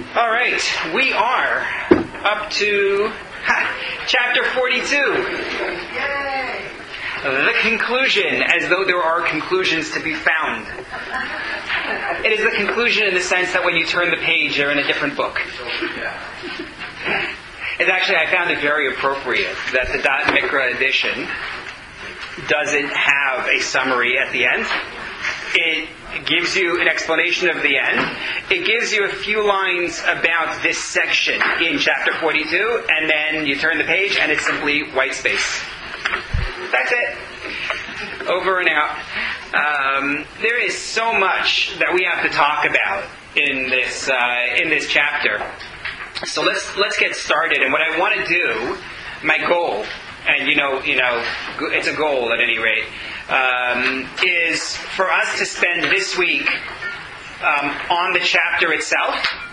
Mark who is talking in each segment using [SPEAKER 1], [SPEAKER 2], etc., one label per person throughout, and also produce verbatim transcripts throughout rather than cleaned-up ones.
[SPEAKER 1] All right, we are up to ha, chapter forty-two. Yay! The conclusion, as though there are conclusions to be found. It is the conclusion in the sense that when you turn the page, they're in a different book. It's actually, I found it very appropriate that the Dot Mikra edition doesn't have a summary at the end. It gives you an explanation of the end. It gives you a few lines about this section in chapter forty-two, and then you turn the page and it's simply white space. That's it. Over and out. Um, there is so much that we have to talk about in this uh, in this chapter. So let's let's get started. And what I want to do, my goal, and you know, you know, it's a goal at any rate, um, is for us to spend this week um, on the chapter itself,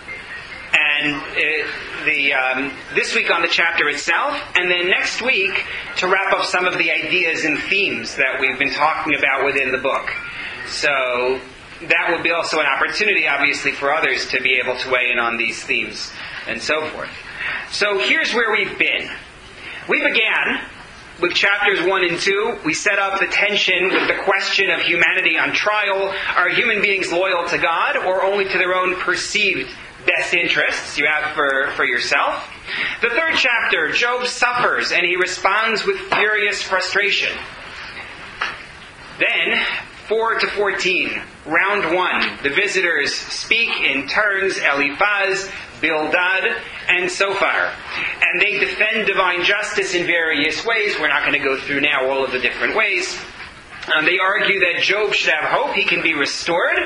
[SPEAKER 1] and it, the um, this week on the chapter itself, and then next week to wrap up some of the ideas and themes that we've been talking about within the book. So that will be also an opportunity, obviously, for others to be able to weigh in on these themes and so forth. So here's where we've been. We began with chapters one and two. We set up the tension with the question of humanity on trial. Are human beings loyal to God or only to their own perceived best interests you have for, for yourself? The third chapter, Job suffers and he responds with furious frustration. Then, four to fourteen, round one. The visitors speak in turns, Eliphaz, Bildad, and Zophar. And they defend divine justice in various ways. We're not going to go through now all of the different ways. Um, they argue that Job should have hope. He can be restored.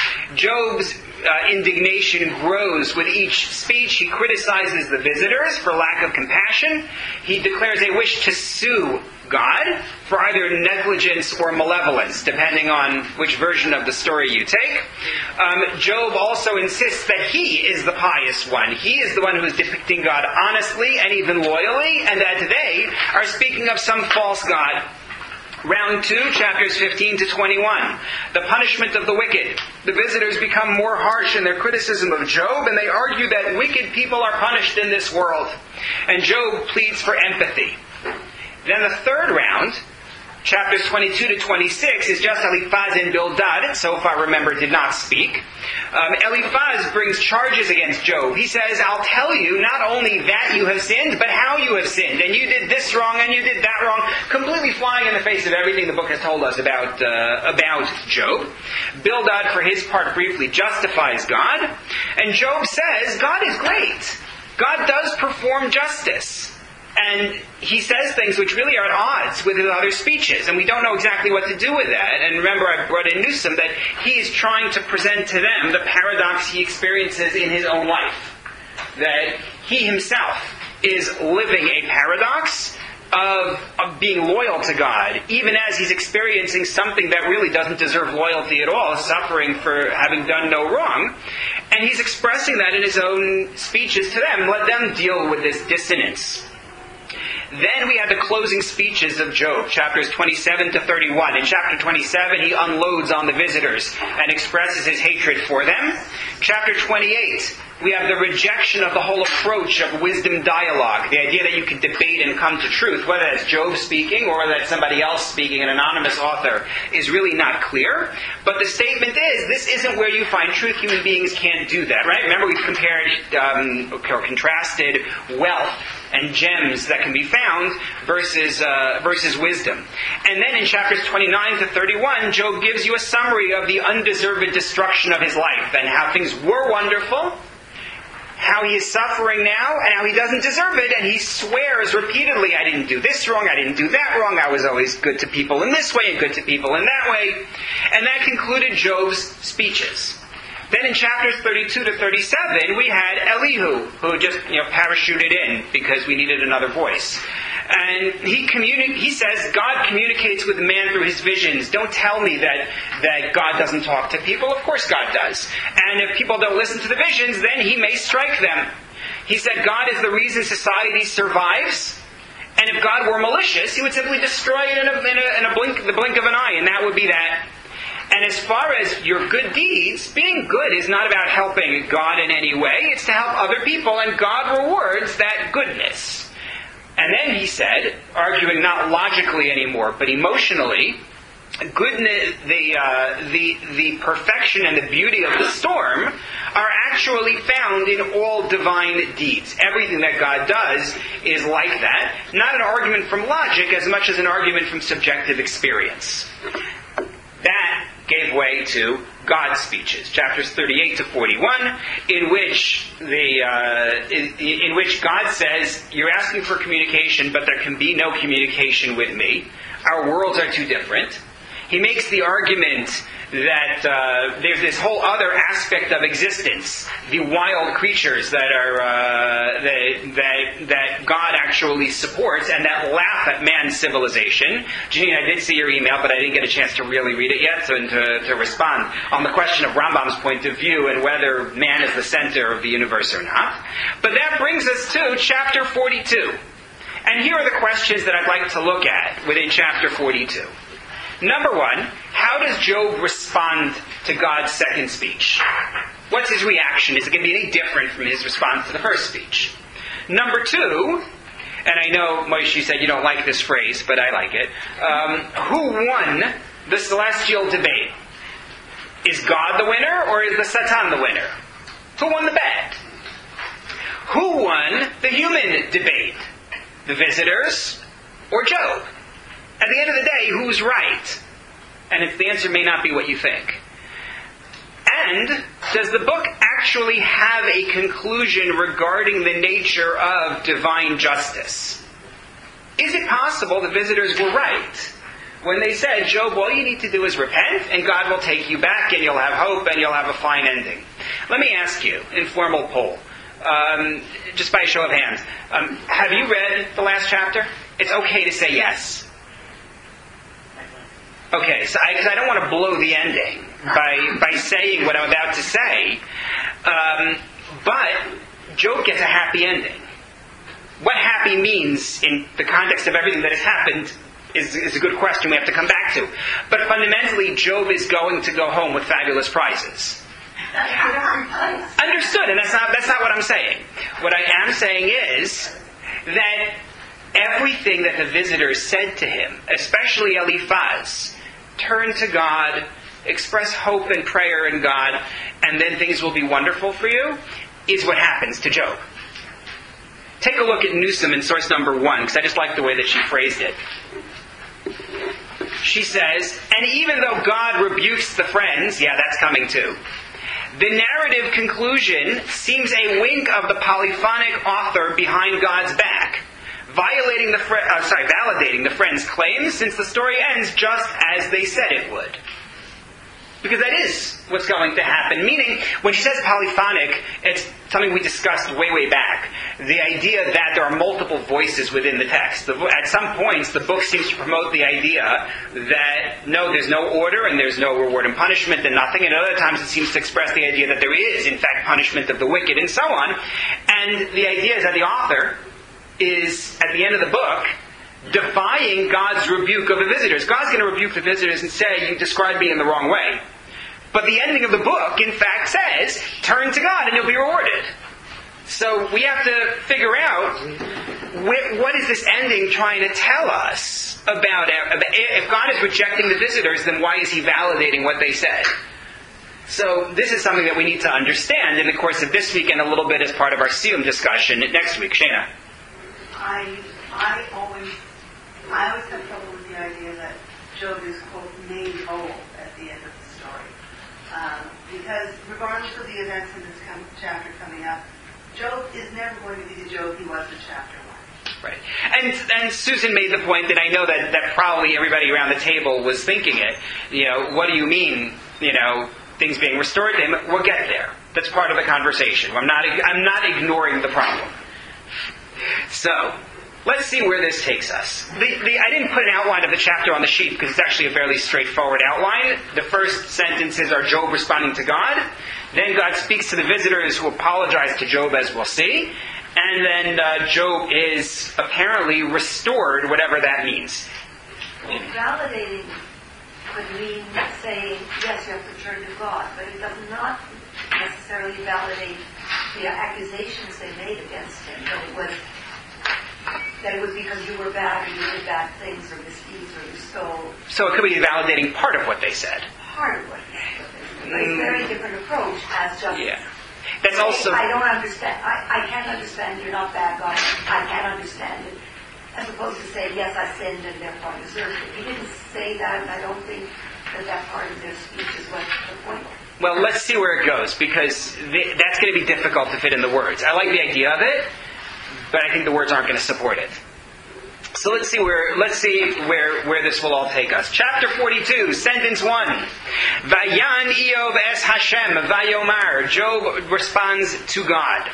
[SPEAKER 1] Job's uh, indignation grows with each speech. He criticizes the visitors for lack of compassion. He declares a wish to sue God for either negligence or malevolence, depending on which version of the story you take. Um, Job also insists that he is the pious one. He is the one who is depicting God honestly and even loyally, and that they are speaking of some false God. Round two, chapters fifteen to twenty-one. The punishment of the wicked. The visitors become more harsh in their criticism of Job, and they argue that wicked people are punished in this world. And Job pleads for empathy. Then the third round, chapters twenty-two to twenty-six, is just Eliphaz and Bildad. So far, remember, did not speak. Um, Eliphaz brings charges against Job. He says, I'll tell you not only that you have sinned, but how you have sinned. And you did this wrong, and you did that wrong. Completely flying in the face of everything the book has told us about, uh, about Job. Bildad, for his part, briefly justifies God. And Job says, God is great. God does perform justice. And he says things which really are at odds with his other speeches. And we don't know exactly what to do with that. And remember, I brought in Newsom that he is trying to present to them the paradox he experiences in his own life. That he himself is living a paradox of, of being loyal to God, even as he's experiencing something that really doesn't deserve loyalty at all, suffering for having done no wrong. And he's expressing that in his own speeches to them. Let them deal with this dissonance. Then we have the closing speeches of Job, chapters twenty-seven to thirty-one. In chapter twenty-seven, he unloads on the visitors and expresses his hatred for them. Chapter twenty-eight, we have the rejection of the whole approach of wisdom dialogue, the idea that you can debate and come to truth, whether that's Job speaking or whether that's somebody else speaking, an anonymous author, is really not clear. But the statement is, this isn't where you find truth. Human beings can't do that, right? Remember, we've compared um, or contrasted wealth and gems that can be found versus uh, versus wisdom. And then in chapters twenty-nine to thirty-one, Job gives you a summary of the undeserved destruction of his life and how things were wonderful, how he is suffering now, and how he doesn't deserve it, and he swears repeatedly, I didn't do this wrong, I didn't do that wrong, I was always good to people in this way and good to people in that way. And that concluded Job's speeches. Then in chapters thirty-two to thirty-seven, we had Elihu, who just you know parachuted in because we needed another voice. And he communi- he says, God communicates with man through his visions. Don't tell me that, that God doesn't talk to people. Of course God does. And if people don't listen to the visions, then he may strike them. He said God is the reason society survives. And if God were malicious, he would simply destroy it in, a, in, a, in a blink, the blink of an eye. And that would be that. And as far as your good deeds, being good is not about helping God in any way. It's to help other people, and God rewards that goodness. And then he said, arguing not logically anymore, but emotionally, goodness, the, uh, the, the perfection and the beauty of the storm are actually found in all divine deeds. Everything that God does is like that. Not an argument from logic as much as an argument from subjective experience. That gave way to God's speeches, chapters thirty-eight to forty-one, in which the uh, in, in which God says, "You're asking for communication, but there can be no communication with me. Our worlds are too different." He makes the argument that uh, there's this whole other aspect of existence, the wild creatures that are uh, that, that that God actually supports and that laugh at man's civilization. Janine, I did see your email, but I didn't get a chance to really read it yet, so to, to respond on the question of Rambam's point of view and whether man is the center of the universe or not. But that brings us to chapter forty-two. And here are the questions that I'd like to look at within chapter forty-two. Number one, how does Job respond to God's second speech? What's his reaction? Is it going to be any different from his response to the first speech? Number two, and I know, Moshe, you said you don't like this phrase, but I like it. Um, who won the celestial debate? Is God the winner, or is the Satan the winner? Who won the bet? Who won the human debate? The visitors or Job? At the end of the day, who's right? And if the answer may not be what you think. And does the book actually have a conclusion regarding the nature of divine justice? Is it possible the visitors were right when they said, Job, all you need to do is repent and God will take you back and you'll have hope and you'll have a fine ending? Let me ask you, informal poll, um, just by a show of hands, um, have you read the last chapter? It's okay to say yes. Okay, so I, 'cause I don't want to blow the ending by by saying what I'm about to say, um, but Job gets a happy ending. What happy means in the context of everything that has happened is, is a good question we have to come back to. But fundamentally, Job is going to go home with fabulous prizes. Understood, and that's not that's not what I'm saying. What I am saying is that everything that the visitors said to him, especially Eliphaz, turn to God, express hope and prayer in God, and then things will be wonderful for you, is what happens to Job. Take a look at Newsom in source number one, because I just like the way that she phrased it. She says, and even though God rebukes the friends, yeah, that's coming too, the narrative conclusion seems a wink of the polyphonic author behind God's back, violating the fr- uh, sorry, validating the friends' claims, since the story ends just as they said it would. Because that is what's going to happen. Meaning, when she says polyphonic, it's something we discussed way, way back. The idea that there are multiple voices within the text. The, at some points, the book seems to promote the idea that, no, there's no order and there's no reward and punishment and nothing. And other times it seems to express the idea that there is, in fact, punishment of the wicked and so on. And the idea is that the author is, at the end of the book, defying God's rebuke of the visitors. God's going to rebuke the visitors and say, you described me in the wrong way. But the ending of the book, in fact, says, turn to God and you'll be rewarded. So we have to figure out, what is this ending trying to tell us about it? If God is rejecting the visitors, then why is He validating what they said? So this is something that we need to understand in the course of this week and a little bit as part of our Siyum discussion next week. Shana?
[SPEAKER 2] I I always I always have trouble with the idea that Job is, quote, made whole at the end of the story. Um, because regardless of the events in this com- chapter coming up, Job is never going to be the Job he was in chapter one.
[SPEAKER 1] Right. And and Susan made the point that I know that, that probably everybody around the table was thinking it. You know, what do you mean, you know, things being restored to him? We'll get there. That's part of the conversation. I'm not I'm not ignoring the problem. So, let's see where this takes us. The, the, I didn't put an outline of the chapter on the sheet because it's actually a fairly straightforward outline. The first sentences are Job responding to God. Then God speaks to the visitors who apologize to Job, as we'll see. And then uh, Job is apparently restored, whatever that means.
[SPEAKER 2] Validating
[SPEAKER 3] could mean saying, yes, you have to turn to God, but it does not necessarily validate the accusations they made against him, that it was that it was because you were bad and you did bad things or misdeeds or you stole.
[SPEAKER 1] So it could be validating part of what they said.
[SPEAKER 3] Part of what they said. But it's a very different approach as justice.
[SPEAKER 1] Yeah. That's also...
[SPEAKER 3] I don't understand. I, I can't understand you're not bad, God. I can't understand it. As opposed to say, yes, I sinned and therefore I deserve it. He didn't say that, and I don't think that that part of their speech is what the point was.
[SPEAKER 1] Well, let's see where it goes, because th- that's going to be difficult to fit in the words. I like the idea of it, but I think the words aren't going to support it. So let's see where let's see where, where this will all take us. Chapter forty-two, sentence one. Vayan Eov es Hashem vayomar. Job responds to God.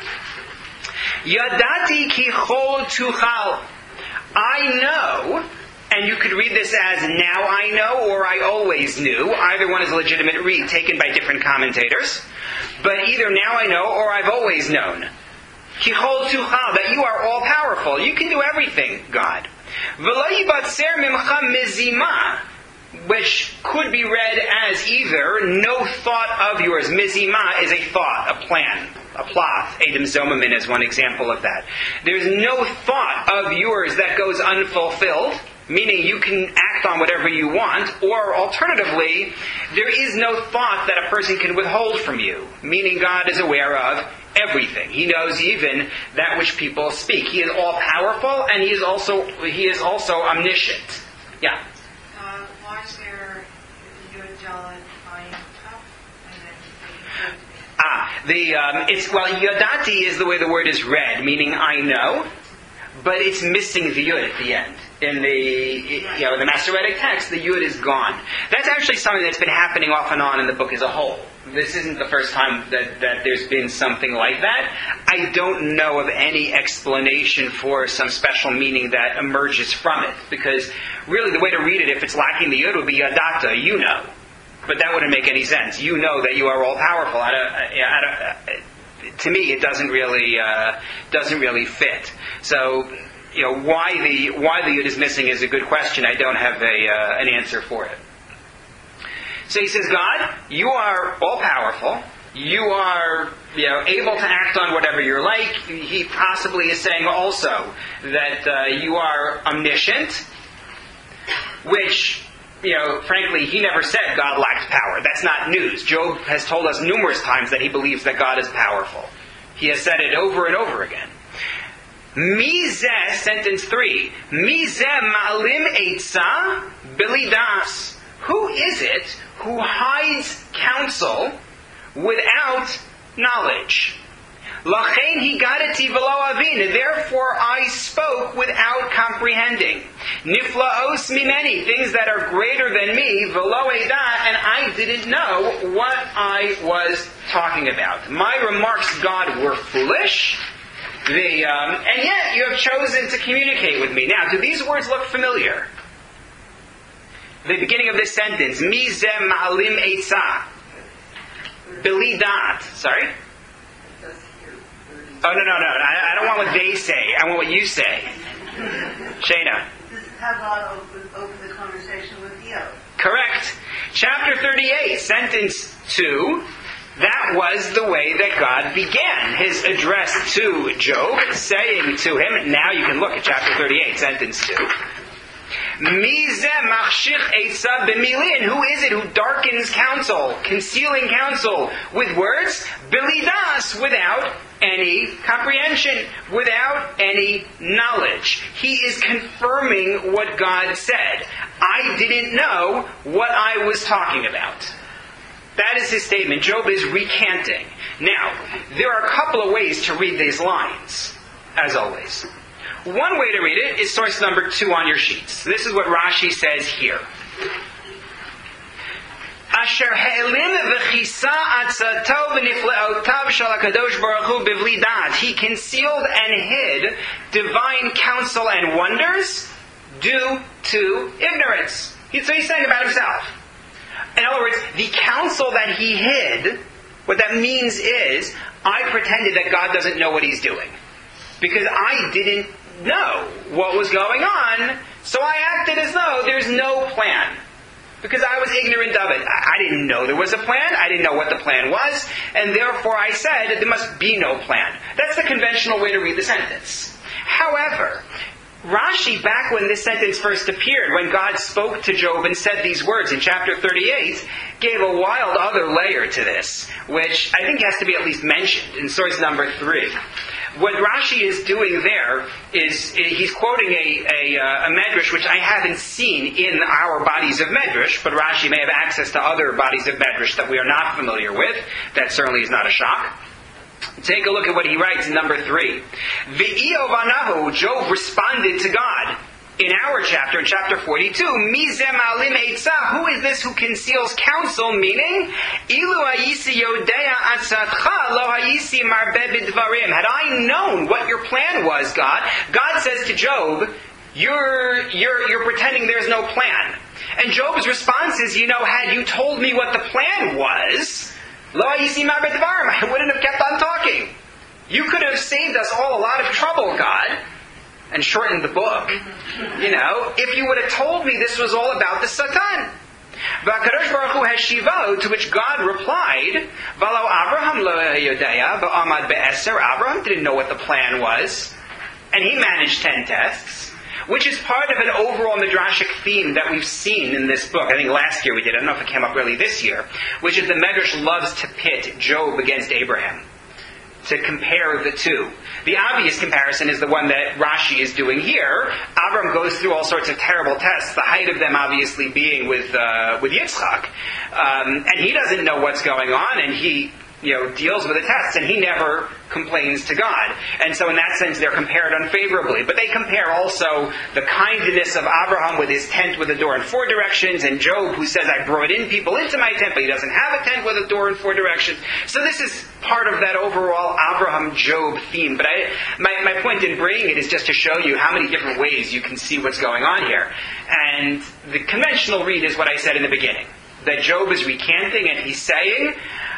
[SPEAKER 1] Yadati ki chol tuchal. I know, and you could read this as now I know or I always knew. Either one is a legitimate read taken by different commentators. But either now I know or I've always known. Ki chol tuchal, that you are all powerful. You can do everything, God. V'lo yibatzer mimcha mizima, which could be read as either no thought of yours. Mizima is a thought, a plan, a plot. Adam Zomerman is one example of that. There's no thought of yours that goes unfulfilled, meaning you can act on whatever you want, or alternatively, there is no thought that a person can withhold from you, meaning God is aware of everything. He knows even that which people speak. He is all powerful, and he is also he is also omniscient. Yeah.
[SPEAKER 4] Uh, why is there Yud Dalet Ayin Tav and then
[SPEAKER 1] Ah, the um, it's well, Yodati is the way the word is read, meaning I know, but it's missing the Yud at the end. In the you know the Masoretic text, the Yud is gone. That's actually something that's been happening off and on in the book as a whole. This isn't the first time that, that there's been something like that. I don't know of any explanation for some special meaning that emerges from it, because really the way to read it, if it's lacking the Yud, would be Yadata, you know. But that wouldn't make any sense. You know that you are all powerful. I don't, I don't, to me, it doesn't really uh, doesn't really fit. So, you know, why the why the Yud is missing is a good question. I don't have a uh, an answer for it. So he says, God, you are all powerful. You are, you know, able to act on whatever you're like. He possibly is saying also that uh, you are omniscient, which, you know, frankly, he never said God lacked power. That's not news. Job has told us numerous times that he believes that God is powerful. He has said it over and over again. Mizeh, sentence three. Mizeh ma'alim eitza bilidas. Who is it who hides counsel without knowledge? Lachein higadati v'lo avin. Therefore I spoke without comprehending. Niflaos mimeni. Things that are greater than me. V'lo edah. And I didn't know what I was talking about. My remarks, God, were foolish. The, um, and yet you have chosen to communicate with me. Now, do these words look familiar? The beginning of this sentence, Mizeh ma'alim eitzah. Bilidat. Sorry? Oh, no, no, no. I, I don't want what they say. I want what you say. Shana.
[SPEAKER 2] This is how God opened, opened the conversation with Eov.
[SPEAKER 1] Correct. Chapter thirty-eight, sentence two. That was the way that God began his address to Job, saying to him, now you can look at chapter thirty-eight, sentence two. Mizeh machshich eitzah b'milin. Who is it who darkens counsel, concealing counsel with words? Bilidas, without any comprehension, without any knowledge. He is confirming what God said. I didn't know what I was talking about. That is his statement. Job is recanting. Now, there are a couple of ways to read these lines, as always. One way to read it is source number two on your sheets. This is what Rashi says here. Asher ha'elim v'chisa atzato v'nifleotav shel HaKadosh Baruch Hu bivli dat. He concealed and hid divine counsel and wonders due to ignorance. So he's saying about himself. In other words, the counsel that he hid, what that means is, I pretended that God doesn't know what he's doing. Because I didn't know what was going on, so I acted as though there's no plan. because I was ignorant of it. I didn't know there was a plan. I didn't know what the plan was. And therefore I said there must be no plan. That's the conventional way to read the sentence. However, Rashi, back when this sentence first appeared, when God spoke to Job and said these words in chapter thirty-eight, gave a wild other layer to this, which I think has to be at least mentioned in source number three. What Rashi is doing there is, he's quoting a, a, a medrash which I haven't seen in our bodies of medrash, but Rashi may have access to other bodies of medrash that we are not familiar with. That certainly is not a shock. Take a look at what he writes in number three. V'Iyov anahu, Job responded to God. In our chapter, in chapter forty-two, Mizem alim eitzah, who is this who conceals counsel? Meaning, Ilu hayisi yodea atzatcha lo hayisi marbe b'dvarim. Had I known what your plan was, God, God says to Job, you're, you're, you're pretending there's no plan. And Job's response is, you know, had you told me what the plan was, lo hayisi marbe b'dvarim, I wouldn't have kept on talking. You could have saved us all a lot of trouble, God, and shortened the book, you know, if you would have told me this was all about the Satan. V'akadosh Baruch Hu hashivahu, to which God replied, V'alo Avraham lo yodea v'amad be'eser. Avraham didn't know what the plan was, and he managed ten tests, which is part of an overall midrashic theme that we've seen in this book. I think last year we did. I don't know if it came up really this year, which is the Medrash loves to pit Job against Abraham, to compare the two. The obvious comparison is the one that Rashi is doing here. Avram goes through all sorts of terrible tests, the height of them obviously being with uh, with Yitzchak. Um, and he doesn't know what's going on, and he you know, deals with the tests, and he never complains to God. And so in that sense, they're compared unfavorably. But they compare also the kindness of Abraham with his tent with a door in four directions, and Job, who says, I brought in people into my tent, but he doesn't have a tent with a door in four directions. So this is part of that overall Abraham-Job theme. But I, my, my point in bringing it is just to show you how many different ways you can see what's going on here. And the conventional read is what I said in the beginning, that Job is recanting, and he's saying,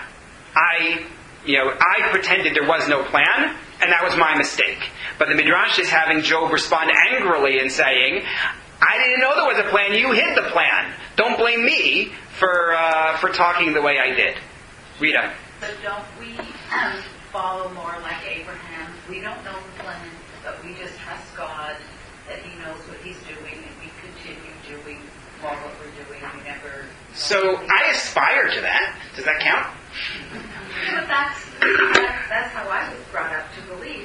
[SPEAKER 1] I, you know, I pretended there was no plan, and that was my mistake. But the Midrash is having Job respond angrily and saying, I didn't know there was a plan, you hid the plan. Don't blame me for uh, for talking the way I did. Rita.
[SPEAKER 5] But don't we um, follow more like Abraham? We don't know the plan, but we just trust God that He knows what He's doing, and we continue doing more what we're doing. We never...
[SPEAKER 1] So I aspire to that. Does that count?
[SPEAKER 5] Yeah, but that's, that's, that's how I was brought up to believe.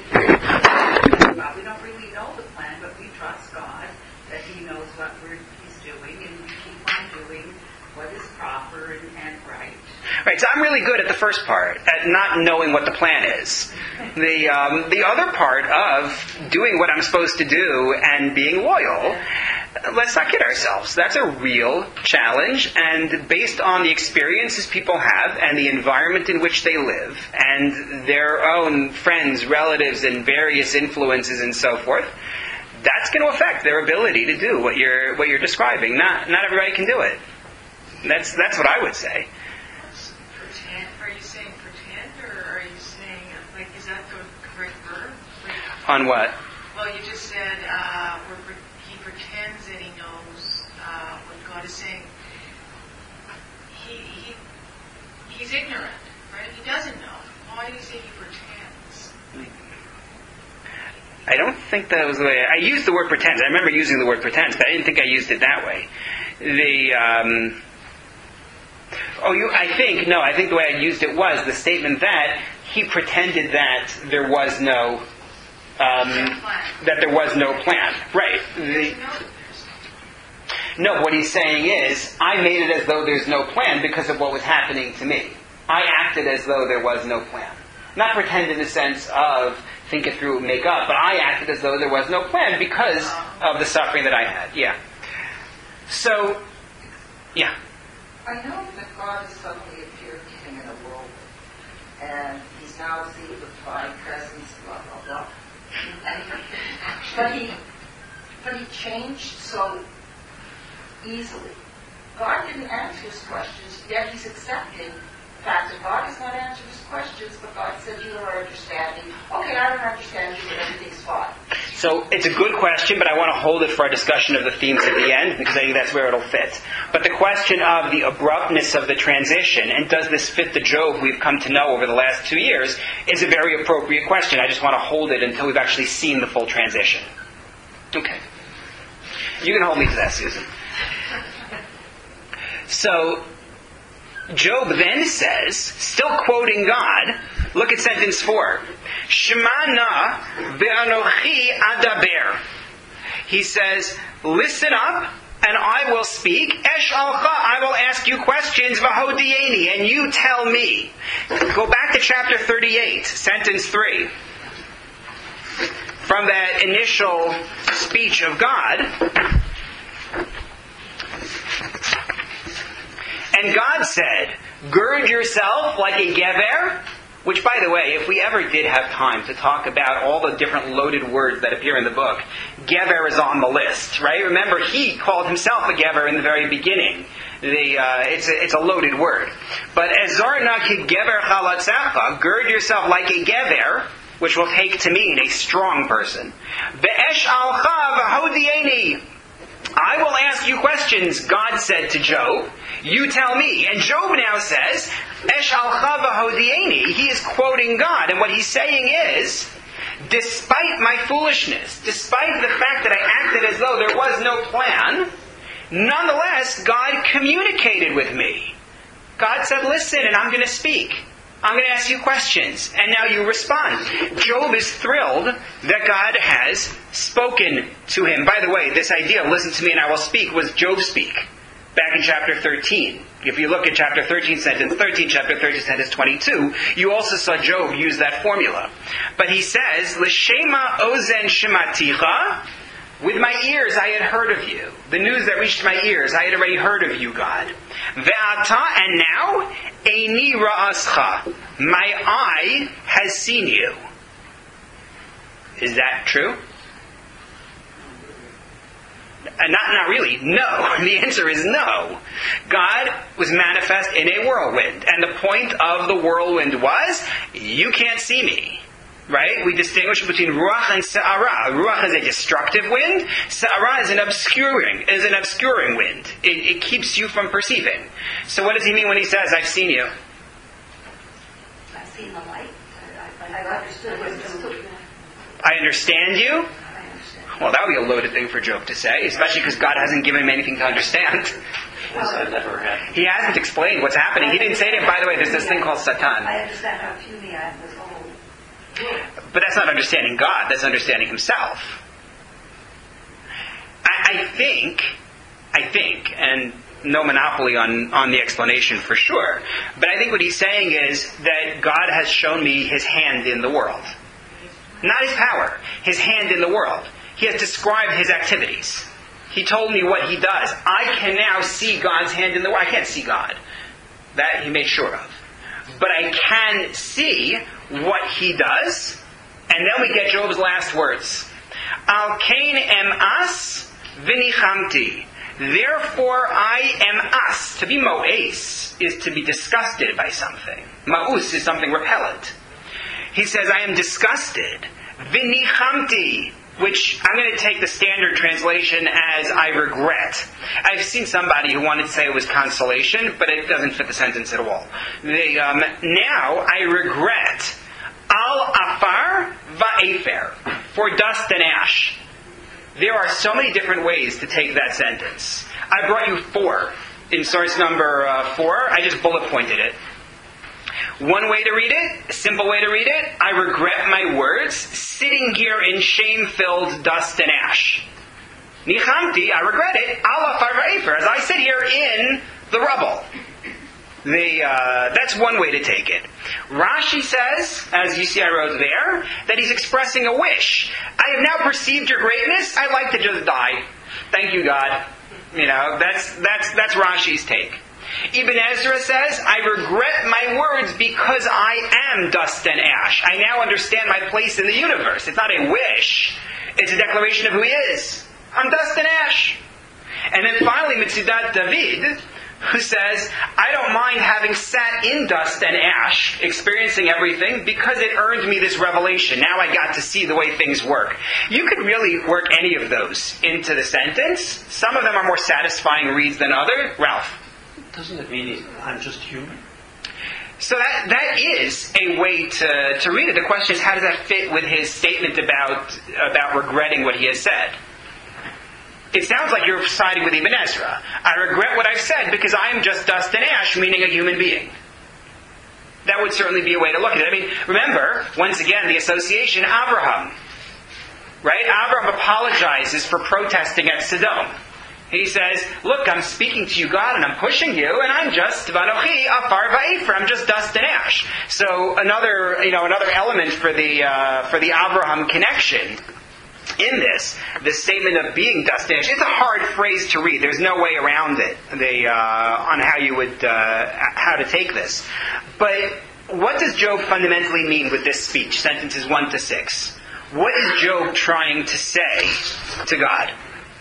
[SPEAKER 5] We don't really know the plan, but we trust God that He knows what we're, He's doing, and we keep on doing what is proper and, and right.
[SPEAKER 1] Right, so I'm really good at the first part, at not knowing what the plan is. The um, the other part of doing what I'm supposed to do and being loyal, let's not kid ourselves. That's a real challenge, and based on the experiences people have and the environment in which they live and their own friends, relatives, and various influences and so forth, that's going to affect their ability to do what you're what you're describing. Not not everybody can do it. That's that's what I would say.
[SPEAKER 4] Pretend? Are you saying pretend, or are you saying, like, is that the correct verb? Like,
[SPEAKER 1] On what?
[SPEAKER 4] well, you just said uh, we're, pre- he pretends that he knows uh, what God is saying. He, he he's ignorant, right? He doesn't know. Why do you say he pretends?
[SPEAKER 1] I don't think that was the way... I used the word pretends. I remember using the word pretends, but I didn't think I used it that way. The... Um, oh, you... I think... No, I think the way I used it was the statement that he pretended that there was no... Um, that there was no plan. Right. The, no, what he's saying is, I made it as though there's no plan because of what was happening to me. I acted as though there was no plan. Not pretend in the sense of think it through, make up, but I acted as though there was no plan because of the suffering that I had. Yeah. So, yeah.
[SPEAKER 6] I know that God has suddenly appeared to him in a whirlwind, and he's now seen with divine presence, blah, blah, blah. And, but he, but he changed so easily. God didn't answer his questions, yet he's accepting the fact that God has not answered his questions, but God said, you are understanding. Okay, I don't understand you, but everything's fine.
[SPEAKER 1] So it's a good question, but I want to hold it for our discussion of the themes at the end, because I think that's where it'll fit. But the question of the abruptness of the transition, and does this fit the Job we've come to know over the last two years, is a very appropriate question. I just want to hold it until we've actually seen the full transition. Okay. You can hold me to that, Susan. So, Job then says, still quoting God, look at sentence four. Shema na ve'anochi adaber. He says, listen up, and I will speak. Esh alcha, I will ask you questions. V'hodieni, and you tell me. Go back to chapter thirty-eight, sentence three. From that initial speech of God. And God said, gird yourself like a gever. Which, by the way, if we ever did have time to talk about all the different loaded words that appear in the book, gever is on the list, right? Remember, he called himself a gever in the very beginning. The, uh, it's, a, it's a loaded word. But ezar na ki gever chalatzecha, gird yourself like a gever, which will take to mean a strong person. Ve'esh alcha v'hodieni. I will ask you questions, God said to Job. You tell me. And Job now says, Esh alcha v'hodieni. He is quoting God. And what he's saying is, despite my foolishness, despite the fact that I acted as though there was no plan, nonetheless, God communicated with me. God said, listen, and I'm going to speak. I'm going to ask you questions, and now you respond. Job is thrilled that God has spoken to him. By the way, this idea, listen to me and I will speak, was Job speak, back in chapter thirteen. If you look at chapter thirteen, sentence thirteen, chapter thirteen, sentence twenty-two, you also saw Job use that formula. But he says, L'shema ozen shematicha, with my ears I had heard of you. The news that reached my ears, I had already heard of you, God. Ve'ata, and now, eini ra'ascha, my eye has seen you. Is that true? Uh, not, not really. No. The answer is no. God was manifest in a whirlwind. And the point of the whirlwind was, you can't see me. Right? We distinguish between ruach and se'ara. Ruach is a destructive wind. Se'ara is an obscuring, is an obscuring wind. It, it keeps you from perceiving. So what does he mean when he says, I've seen you?
[SPEAKER 3] I've seen the light. I've understood what you.
[SPEAKER 1] I understand you?
[SPEAKER 3] I understand.
[SPEAKER 1] Well, that would be a loaded thing for Job to say, especially because God hasn't given him anything to understand.
[SPEAKER 3] Well,
[SPEAKER 7] I've never had.
[SPEAKER 1] He hasn't explained what's happening. He didn't say to him, by the way, there's this thing called Satan.
[SPEAKER 3] I understand how puny I am. This whole.
[SPEAKER 1] But that's not understanding God, that's understanding himself. I, I think, I think, and no monopoly on, on the explanation for sure, but I think what he's saying is that God has shown me his hand in the world. Not his power, his hand in the world. He has described his activities. He told me what he does. I can now see God's hand in the world. I can't see God. That he made sure of. But I can see what he does. And then we get Job's last words. Al kain em as v'nichamti. Therefore I am as. To be mo'es is to be disgusted by something. Ma'us is something repellent. He says, I am disgusted. V'nichamti. Which I'm going to take the standard translation as I regret. I've seen somebody who wanted to say it was consolation, but it doesn't fit the sentence at all. They, um, now I regret al afar va'efer, for dust and ash. There are so many different ways to take that sentence. I brought you four. In source number uh, four, I just bullet pointed it. One way to read it, a simple way to read it, I regret my words, sitting here in shame-filled dust and ash. Nichamti, I regret it, ala farvaefer, as I sit here in the rubble. The, uh, that's one way to take it. Rashi says, as you see I wrote there, that he's expressing a wish. I have now perceived your greatness, I'd like to just die. Thank you, God. You know, that's, that's, that's Rashi's take. Ibn Ezra says, I regret my words because I am dust and ash. I now understand my place in the universe. It's not a wish. It's a declaration of who he is. I'm dust and ash. And then finally, Mitzudat David, who says, I don't mind having sat in dust and ash, experiencing everything, because it earned me this revelation. Now I got to see the way things work. You could really work any of those into the sentence. Some of them are more satisfying reads than others. Ralph?
[SPEAKER 7] Doesn't it mean I'm just human?
[SPEAKER 1] So that that is a way to, to read it. The question is, how does that fit with his statement about about regretting what he has said? It sounds like you're siding with Ibn Ezra. I regret what I've said because I am just dust and ash, meaning a human being. That would certainly be a way to look at it. I mean, remember, once again, the association, Abraham. Right? Abraham apologizes for protesting at Sodom. He says, look, I'm speaking to you, God, and I'm pushing you, and I'm just Vanochi Afar Va'efer. I'm just dust and ash. So another, you know, another element for the uh, for the Abraham connection in this, the statement of being dust and ash. It's a hard phrase to read. There's no way around it. The uh, on how you would uh, how to take this. But what does Job fundamentally mean with this speech? Sentences one to six. What is Job trying to say to God?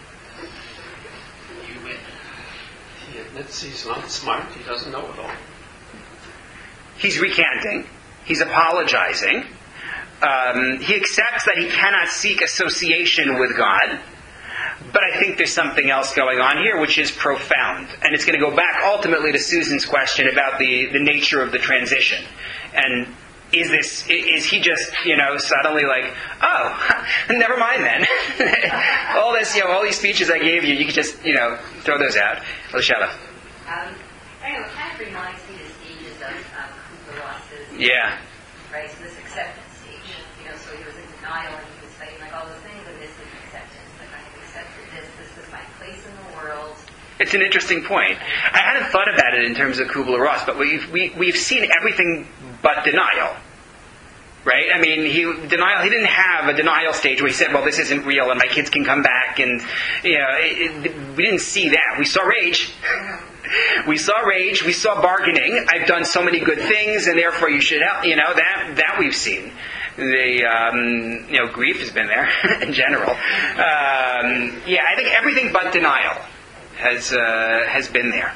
[SPEAKER 7] He admits he's not smart. He doesn't know it all.
[SPEAKER 1] He's recanting. He's apologizing. Um, he accepts that he cannot seek association with God. But I think there's something else going on here which is profound. And it's going to go back ultimately to Susan's question about the, the nature of the transition. And is this, is he just, you know, suddenly like, oh, never mind then. all this, you know, all these speeches I gave you, you could just, you know, throw those out. Elisheva.
[SPEAKER 3] Um, anyway, it kind of reminds me of the stages of um, Kubler-Ross's,
[SPEAKER 1] Yeah.
[SPEAKER 3] right, so this acceptance stage, you know, so he was in denial and he was saying, like, all the things, but this is acceptance, like, I have accepted this, this is my place in the world.
[SPEAKER 1] It's an interesting point. I hadn't thought about it in terms of Kubler-Ross, but we've we, we've seen everything but denial, right? I mean, he denial. He didn't have a denial stage where he said, "Well, this isn't real, and my kids can come back," and you know, it, it, we didn't see that. We saw rage. We saw rage. We saw bargaining. I've done so many good things, and therefore you should help. You know that that we've seen. The um, you know grief has been there in general. Um, yeah, I think everything but denial has uh, has been there.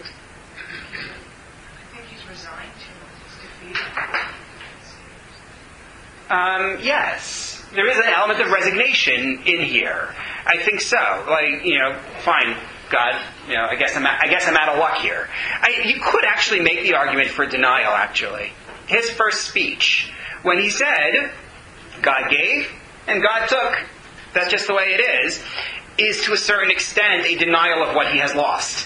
[SPEAKER 4] I think he's resigned to his defeat.
[SPEAKER 1] Um, yes, there is an element of resignation in here. I think so. Like, you know, fine, God. You know, I guess I'm I guess I'm out of luck here. I, you could actually make the argument for denial. Actually, his first speech when he said, "God gave and God took," that's just the way it is, is to a certain extent a denial of what he has lost.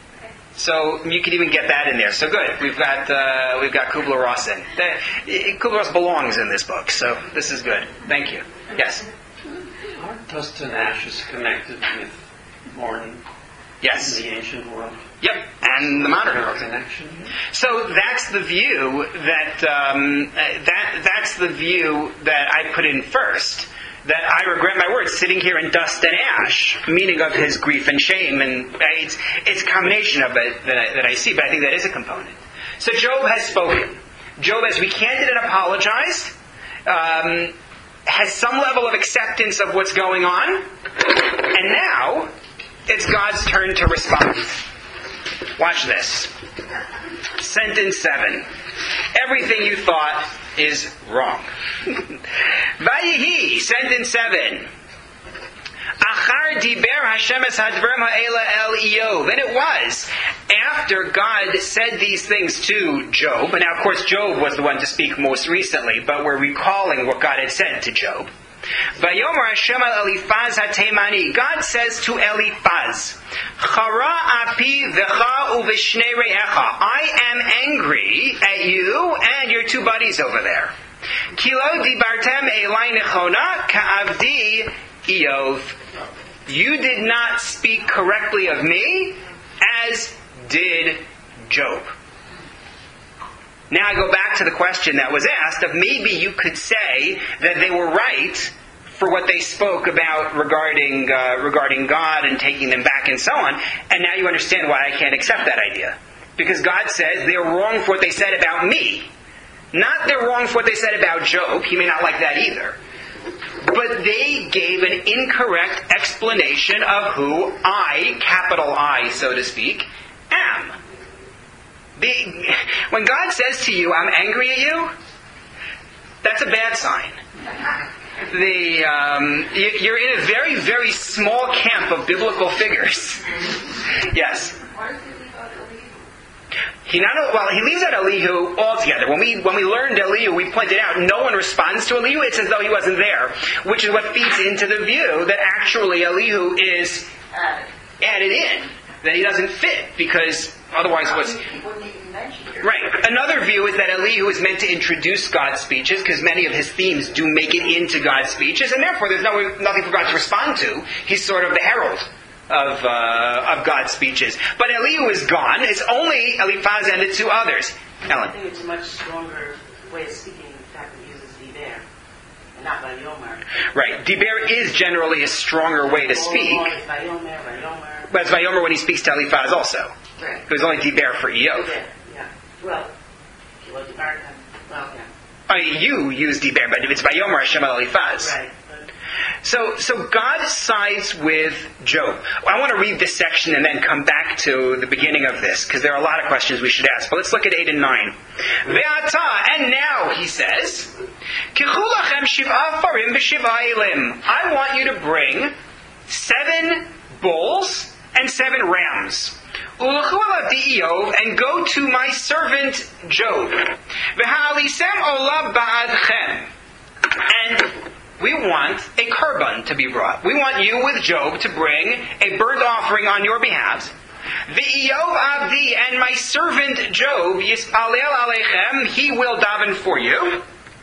[SPEAKER 1] So you could even get that in there. So good, we've got uh, we've got Kubler-Ross in. The, Kubler-Ross belongs in this book, so this is good. Thank you. Yes.
[SPEAKER 7] Are dust and ashes connected with mourning
[SPEAKER 1] Yes.
[SPEAKER 7] in the ancient world?
[SPEAKER 1] Yep. And the modern world.
[SPEAKER 7] Connection here?
[SPEAKER 1] So that's the view that um, that that's the view that I put in first. That I regret my words, sitting here in dust and ash, meaning of his grief and shame, and it's it's a combination of it that I, that I see, but I think that is a component. So Job has spoken. Job has recanted and apologized, um, has some level of acceptance of what's going on, and now it's God's turn to respond. Watch this. Sentence seven. Everything you thought is wrong. Vayihi, sentence seven. Achar diber Hashem es hadvarim ha'ela el Iyov. And it was after God said these things to Job, and now of course Job was the one to speak most recently, but we're recalling what God had said to Job. Vayomer Hashem el Eliphaz haTemani. God says to Eliphaz, Chara api v'cha uv'shnei re'echa. I am angry at you and your two buddies over there. Kilo dibartem elai nechona ka'avdi Iyov. You did not speak correctly of me, as did Job. Now I go back to the question that was asked of maybe you could say that they were right for what they spoke about regarding uh, regarding God and taking them back and so on, and now you understand why I can't accept that idea. Because God says they're wrong for what they said about me. Not they're wrong for what they said about Job. He may not like that either. But they gave an incorrect explanation of who I, capital I, so to speak, am. The, when God says to you, I'm angry at you, that's a bad sign. The um, you, you're in a very, very small camp of biblical figures. Yes?
[SPEAKER 6] Why does he leave out Elihu?
[SPEAKER 1] He not well. He leaves out Elihu altogether. When we when we learned Elihu, we pointed out no one responds to Elihu. It's as though he wasn't there, which is what feeds into the view that actually Elihu is
[SPEAKER 6] Added.
[SPEAKER 1] added in, that he doesn't fit because otherwise, what's
[SPEAKER 6] He wouldn't even mention it.
[SPEAKER 1] right? Another view is that Elihu is meant to introduce God's speeches because many of his themes do make it into God's speeches, and therefore there's no nothing for God to respond to. He's sort of the herald of uh, of God's speeches. But Elihu is gone. It's only Eliphaz and the two others. Ellen.
[SPEAKER 8] I think it's a much stronger way of speaking the fact that he uses Diber, and not Vayomer.
[SPEAKER 1] Right. Diber is generally a stronger way to speak.
[SPEAKER 8] Vayomer, Vayomer.
[SPEAKER 1] But it's Vayomer when he speaks to Eliphaz also.
[SPEAKER 8] Right.
[SPEAKER 1] It was only Diber for Eov.
[SPEAKER 8] Yeah, yeah. Well, he was Diber, well, yeah.
[SPEAKER 1] I mean, you use Diber, but if it's Vayomer Hashem al Eliphaz.
[SPEAKER 8] Right. But
[SPEAKER 1] So, so God sides with Job. I want to read this section and then come back to the beginning of this, because there are a lot of questions we should ask. But let's look at eight and nine. Ve'ata, and now, he says, Kichu lachem shiv'a farim v'shiv'a elim. I want you to bring seven bulls and seven rams. Ulechu alabdi Eov, and go to my servant Job. V'ha'alisem olav ba'adchem. And we want a korban to be brought. We want you with Job to bring a burnt offering on your behalf. V'Eov avdi, and my servant Job, yispalel aleichem, he will daven for you.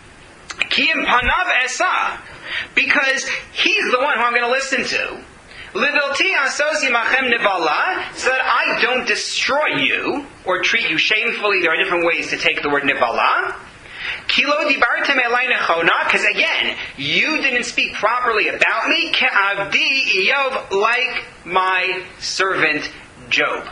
[SPEAKER 1] Ki im panav esa, because he's the one who I'm going to listen to. Livilti asos yimachem nivala, so that I don't destroy you or treat you shamefully. There are different ways to take the word nivala. Kilo dibartem elai nechona, because again, you didn't speak properly about me. Ke'avdi Eov, like my servant Job.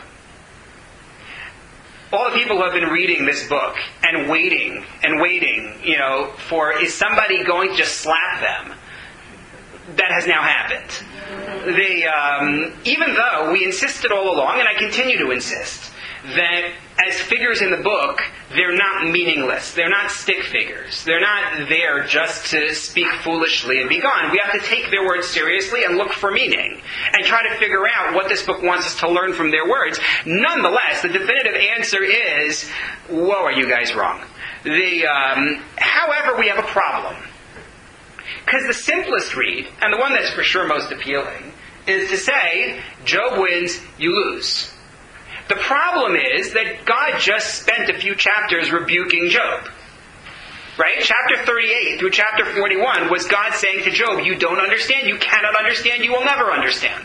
[SPEAKER 1] All the people who have been reading this book and waiting and waiting, you know, for is somebody going to just slap them? That has now happened. They, um, even though we insisted all along, and I continue to insist, that as figures in the book, they're not meaningless. They're not stick figures. They're not there just to speak foolishly and be gone. We have to take their words seriously and look for meaning and try to figure out what this book wants us to learn from their words. Nonetheless, the definitive answer is, whoa, are you guys wrong? The, um, however, we have a problem. Because the simplest read, and the one that's for sure most appealing, is to say, Job wins, you lose. The problem is that God just spent a few chapters rebuking Job. Right? Chapter thirty-eight through chapter forty-one was God saying to Job, you don't understand, you cannot understand, you will never understand.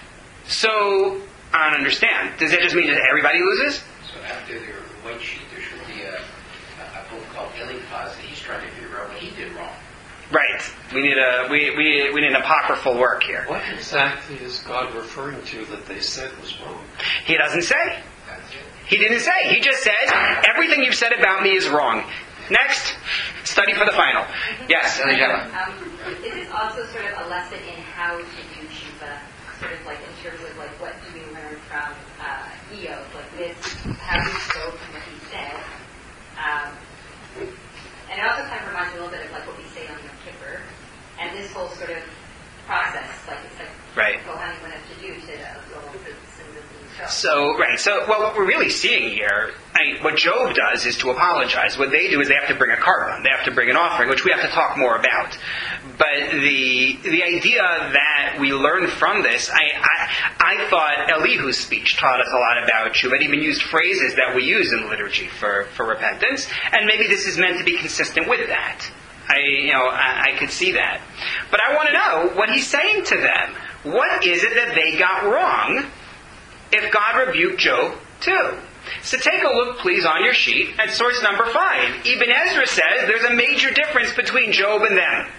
[SPEAKER 1] So, I don't understand. Does that just mean that everybody loses?
[SPEAKER 9] So after the white sheet, there should be a, a book called Eliphaz that he's trying to figure out what he did wrong.
[SPEAKER 1] Right. We need a we, we, we need an apocryphal work here.
[SPEAKER 7] What exactly is God referring to that they said was wrong?
[SPEAKER 1] He doesn't say.
[SPEAKER 9] That's it.
[SPEAKER 1] He didn't say. He just says, everything you've said about me is wrong. Next, study for the final. Yes, Elijah.
[SPEAKER 10] Um, this is also sort of a lesson in how to do tshuva, sort of like in terms of like what do we learn from uh, Eov, like this, how he spoke and what he said. Um, and it also kind of reminds me a little bit of like what we say on Yom Kippur, and this whole sort of process, like it's like
[SPEAKER 1] Right.
[SPEAKER 10] Kohanim would have to do to go over the sins of themselves.
[SPEAKER 1] So, right. So, well, what we're really seeing here, I mean, what Job does is to apologize. What they do is they have to bring a korban. They have to bring an offering, which we have to talk more about. But the the idea that we learn from this, I I, I thought Elihu's speech taught us a lot about Tshuva. It even used phrases that we use in liturgy for, for repentance. And maybe this is meant to be consistent with that. I, you know, I, I could see that. But I want to know what he's saying to them. What is it that they got wrong if God rebuked Job too? So take a look, please, on your sheet at source number five. Ibn Ezra says there's a major difference between Job and them.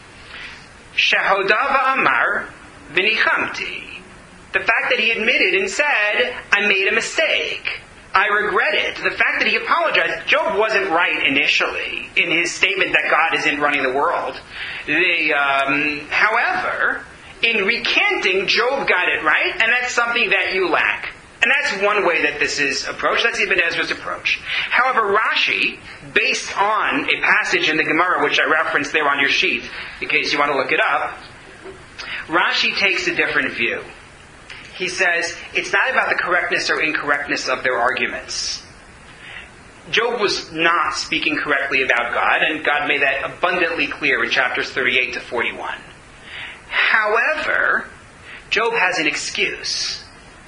[SPEAKER 1] Shehodava Amar v'nichamti. The fact that he admitted and said, I made a mistake. I regret it. The fact that he apologized. Job wasn't right initially in his statement that God isn't running the world. The, um, however, in recanting, Job got it right, and that's something that you lack. And that's one way that this is approached. That's Ibn Ezra's approach. However, Rashi, based on a passage in the Gemara, which I referenced there on your sheet, in case you want to look it up, Rashi takes a different view. He says, it's not about the correctness or incorrectness of their arguments. Job was not speaking correctly about God, and God made that abundantly clear in chapters thirty-eight to forty-one. However, Job has an excuse.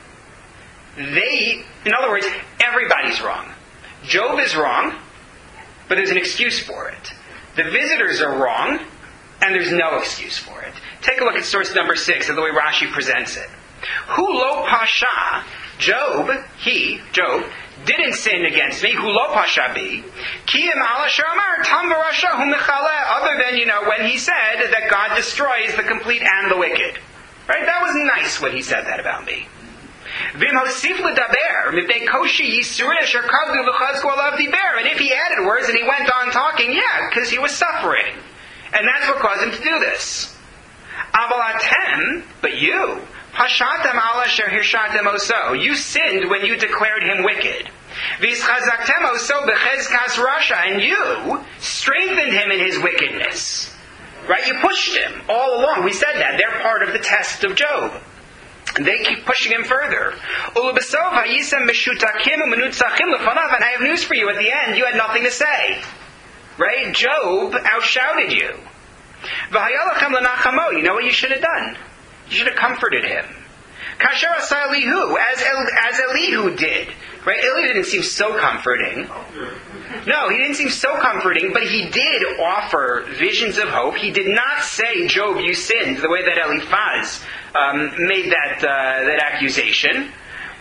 [SPEAKER 1] They, in other words, everybody's wrong. Job is wrong, but there's an excuse for it. The visitors are wrong, and there's no excuse for it. Take a look at source number six of the way Rashi presents it. Hu lo pasha, Job, he, Job, didn't sin against me. Hu lo pasha bi. Ki im ala shamar tam v'rasha hu mechale. Other than, you know, when he said that God destroys the complete and the wicked. Right? That was nice when he said that about me. V'im hosif l'daber mipnei koshi yisurin asher kavdu l'chazku alav diber. And if he added words and he went on talking, yeah, because he was suffering. And that's what caused him to do this. Aval atem, but you, Hashatam ala asher hirshatem oso. You sinned when you declared him wicked. V'yischazaktem oso b'chezkas rasha. And you strengthened him in his wickedness. Right? You pushed him all along. We said that. They're part of the test of Job. And they keep pushing him further. Ulubasov hayisem meshutakim u'menutzachim lefanav. And I have news for you. At the end, you had nothing to say. Right? Job outshouted you. V'hayalachem lenachamo. You know what you should have done? You should have comforted him. Kasher asa Elihu, as, El, as Elihu did. Right? Elihu didn't seem so comforting. No, he didn't seem so comforting, but he did offer visions of hope. He did not say, Job, you sinned, the way that Eliphaz um, made that uh, that accusation.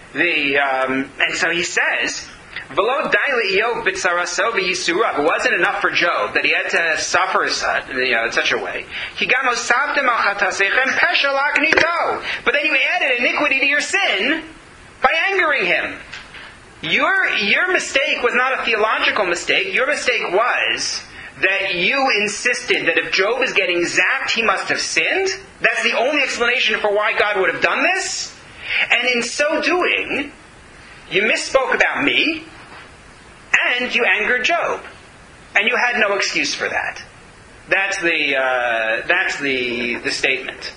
[SPEAKER 1] The um, and so he says, V'lo dai le'Iyov b'tzaraso v'yisura. It wasn't enough for Job that he had to suffer you know, in such a way. Higam osavtem al chataseichem pesha la'aknito. But then you added iniquity to your sin by angering him. Your your mistake was not a theological mistake. Your mistake was that you insisted that if Job is getting zapped, he must have sinned. That's the only explanation for why God would have done this. And in so doing, you misspoke about me, and you angered Job. And you had no excuse for that. That's the uh, that's the the statement.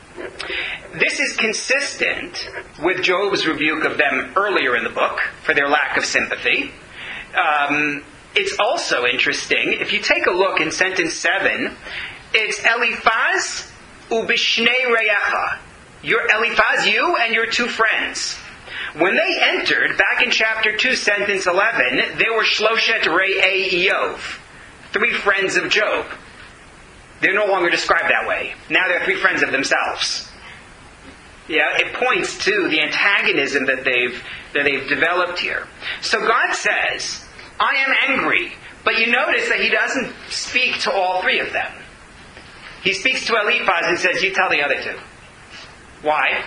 [SPEAKER 1] This is consistent with Job's rebuke of them earlier in the book for their lack of sympathy. Um, it's also interesting, if you take a look in sentence seven, it's Eliphaz ubishnei reyecha. Your Eliphaz, you and your two friends. When they entered, back in chapter two, sentence eleven, they were Shloshet Re'ei Iyov, three friends of Job. They're no longer described that way. Now they're three friends of themselves. Yeah, it points to the antagonism that they've that they've developed here. So God says, I am angry. But you notice that he doesn't speak to all three of them. He speaks to Eliphaz and says, you tell the other two. Why?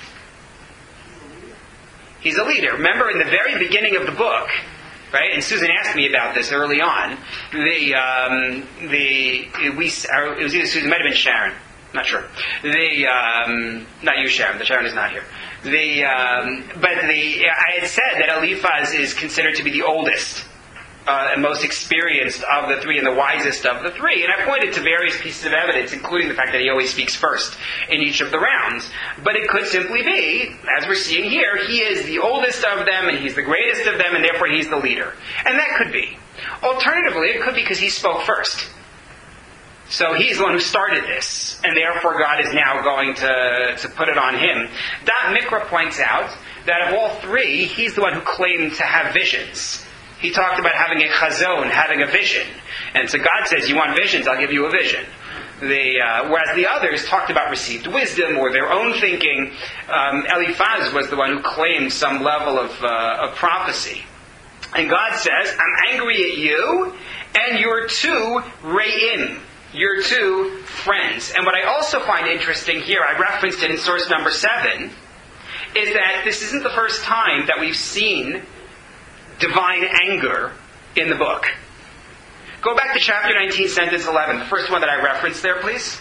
[SPEAKER 1] He's a leader. Remember in the very beginning of the book, right? And Susan asked me about this early on. The um, the we it was either Susan, it might have been Sharon, not sure. The um, not you, Sharon. The Sharon is not here. The um, but the I had said that Eliphaz is considered to be the oldest uh, and most experienced of the three and the wisest of the three. And I pointed to various pieces of evidence, including the fact that he always speaks first in each of the rounds. But it could simply be, as we're seeing here, he is the oldest of them and he's the greatest of them and therefore he's the leader. And that could be. Alternatively, it could be because he spoke first. So he's the one who started this, and therefore God is now going to, to put it on him. Dot Mikra points out that of all three, he's the one who claimed to have visions. He talked about having a chazon, having a vision. And so God says, you want visions, I'll give you a vision. The, uh, whereas the others talked about received wisdom or their own thinking. Um, Eliphaz was the one who claimed some level of, uh, of prophecy. And God says, I'm angry at you and your two re'im, your two friends. And what I also find interesting here, I referenced it in source number seven, is that this isn't the first time that we've seen divine anger in the book. Go back to chapter nineteen, sentence eleven, the first one that I referenced there, please.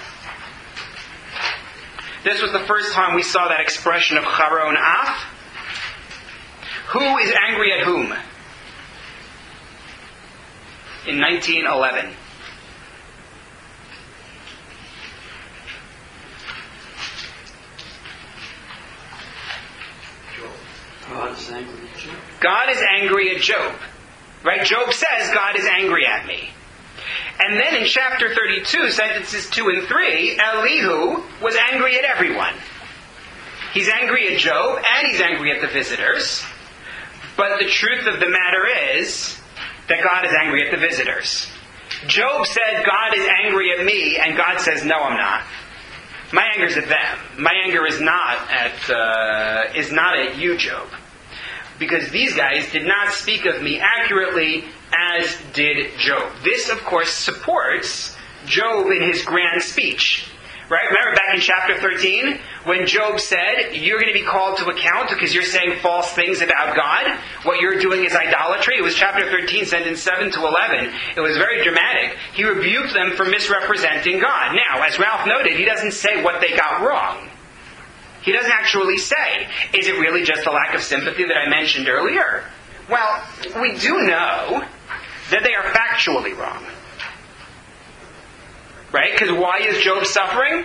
[SPEAKER 1] This was the first time we saw that expression of charon af. Who is angry at whom? In nineteen eleven.
[SPEAKER 7] God is angry at Job.
[SPEAKER 1] God is angry at Job. Right? Job says, God is angry at me. And then in chapter thirty-two, sentences two and three, Elihu was angry at everyone. He's angry at Job, and he's angry at the visitors. But the truth of the matter is that God is angry at the visitors. Job said, God is angry at me, and God says, no, I'm not. My anger's at them. My anger is not at uh, is not at you, Job. Because these guys did not speak of me accurately as did Job. This, of course, supports Job in his grand speech. Right? Remember back in chapter thirteen, when Job said, you're going to be called to account because you're saying false things about God? What you're doing is idolatry. It was chapter thirteen, sentence seven to eleven. It was very dramatic. He rebuked them for misrepresenting God. Now, as Ralph noted, he doesn't say what they got wrong. He doesn't actually say, is it really just a lack of sympathy that I mentioned earlier? Well, we do know that they are factually wrong. Right? Because why is Job suffering?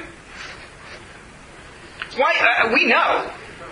[SPEAKER 1] Why? Uh, we know.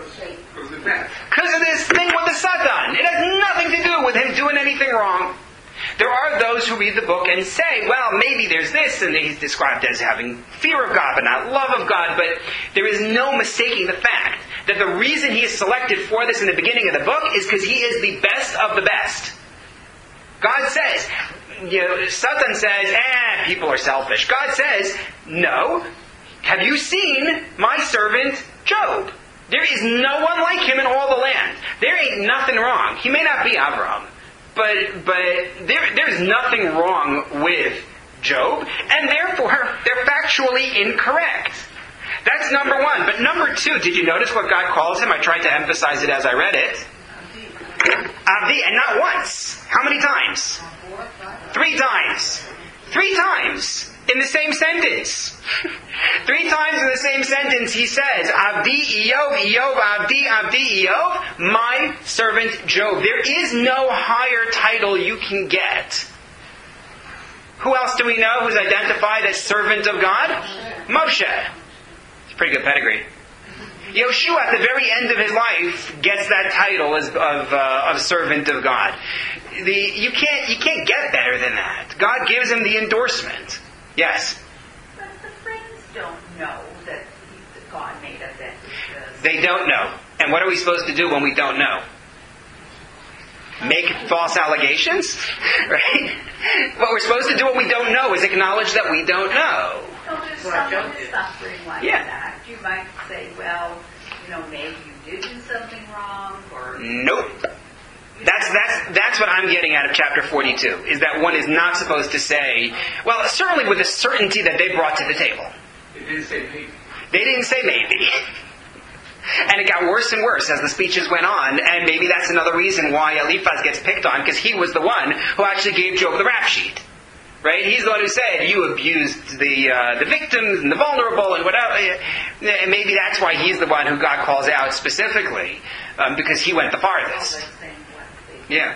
[SPEAKER 1] Because of this thing with the Satan. It has nothing to do with him doing anything wrong. There are those who read the book and say, well, maybe there's this, and he's described as having fear of God, but not love of God. But there is no mistaking the fact that the reason he is selected for this in the beginning of the book is because he is the best of the best. God says, you know, Satan says, eh, people are selfish. God says, no. Have you seen my servant Job? There is no one like him in all the land. There ain't nothing wrong. He may not be Abraham, but but there there's nothing wrong with Job, and therefore they're factually incorrect. That's number one. But number two, did you notice what God calls him? I tried to emphasize it as I read it. Abdi, and not once. How many times? Three times. Three times in the same sentence. Three times in the same sentence he says, Abdi Eov, Eov, Abdi, Abdi Eov, my servant Job. There is no higher title you can get. Who else do we know who's identified as servant of God? Moshe. It's a pretty good pedigree. Yoshua, at the very end of his life, gets that title as, of, uh, of servant of God. The, you can't you can't get better than that. God gives him the endorsement. Yes?
[SPEAKER 5] But the friends don't know that, he, that God made a bet.
[SPEAKER 1] They don't know. And what are we supposed to do when we don't know? Make false allegations? Right? What we're supposed to do when we don't know is acknowledge that we don't know.
[SPEAKER 5] So if someone is suffering like
[SPEAKER 1] Yeah.
[SPEAKER 5] that, you might say, well, you know, maybe you did do something wrong, or...
[SPEAKER 1] Nope. That's that's that's what I'm getting out of chapter forty-two, is that one is not supposed to say, well, certainly with the certainty that they brought to the table.
[SPEAKER 11] They didn't say maybe.
[SPEAKER 1] They didn't say maybe. And it got worse and worse as the speeches went on, and maybe that's another reason why Eliphaz gets picked on, because he was the one who actually gave Job the rap sheet. Right? He's the one who said, you abused the uh, the victims and the vulnerable and whatever. And maybe that's why he's the one who God calls out specifically, um, because he went the farthest. Yeah.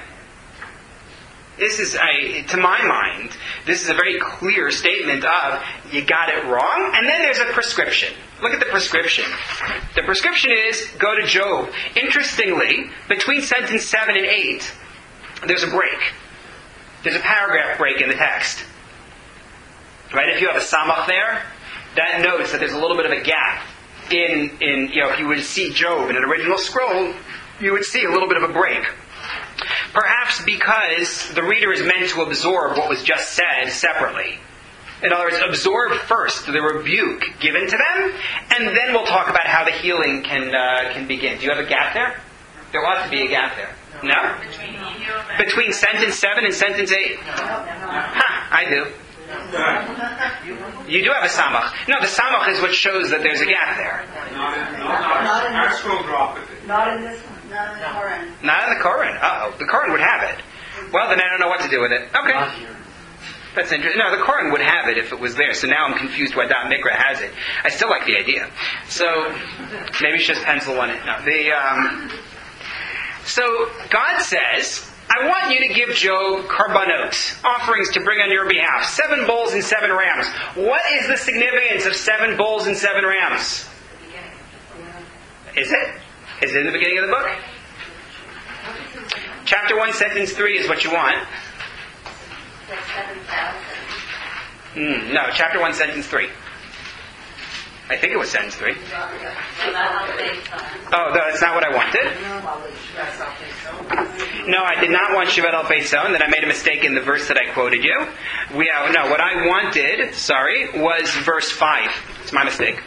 [SPEAKER 1] This is, a, to my mind, this is a very clear statement of, you got it wrong, and then there's a prescription. Look at the prescription. The prescription is, go to Job. Interestingly, between sentence seven and eight, there's a break. There's a paragraph break in the text. Right? If you have a samach there, that notes that there's a little bit of a gap in, in you know, if you would see Job in an original scroll, you would see a little bit of a break. Perhaps because the reader is meant to absorb what was just said separately. In other words, absorb first the rebuke given to them, and then we'll talk about how the healing can uh, can begin. Do you have a gap there? There ought to be a gap there. No? Between sentence seven and sentence eight? Huh, I do. You do have a samach. No, the samach is what shows that there's a gap there.
[SPEAKER 11] Not in, not, not in our scroll drop with it.
[SPEAKER 2] Not in this one. Not in the Koran.
[SPEAKER 1] Not in the Koran. Uh-oh. The Koran would have it. Well, then I don't know what to do with it. Okay. That's interesting. No, the Koran would have it if it was there. So now I'm confused why Dot Mikra has it. I still like the idea. So maybe it's just pencil one in. No, the um, So God says, I want you to give Job karbanot, offerings to bring on your behalf. Seven bulls and seven rams. What is the significance of seven bulls and seven rams? Is it? Is it in the beginning of the book? Chapter one, sentence three is what you want. Mm, no, chapter one, sentence three. I think it was sentence three. Oh, no, that's not what I wanted. No, I did not want Shivat al Peso, and then I made a mistake in the verse that I quoted you. We, uh, no, what I wanted, sorry, was verse five. It's my mistake.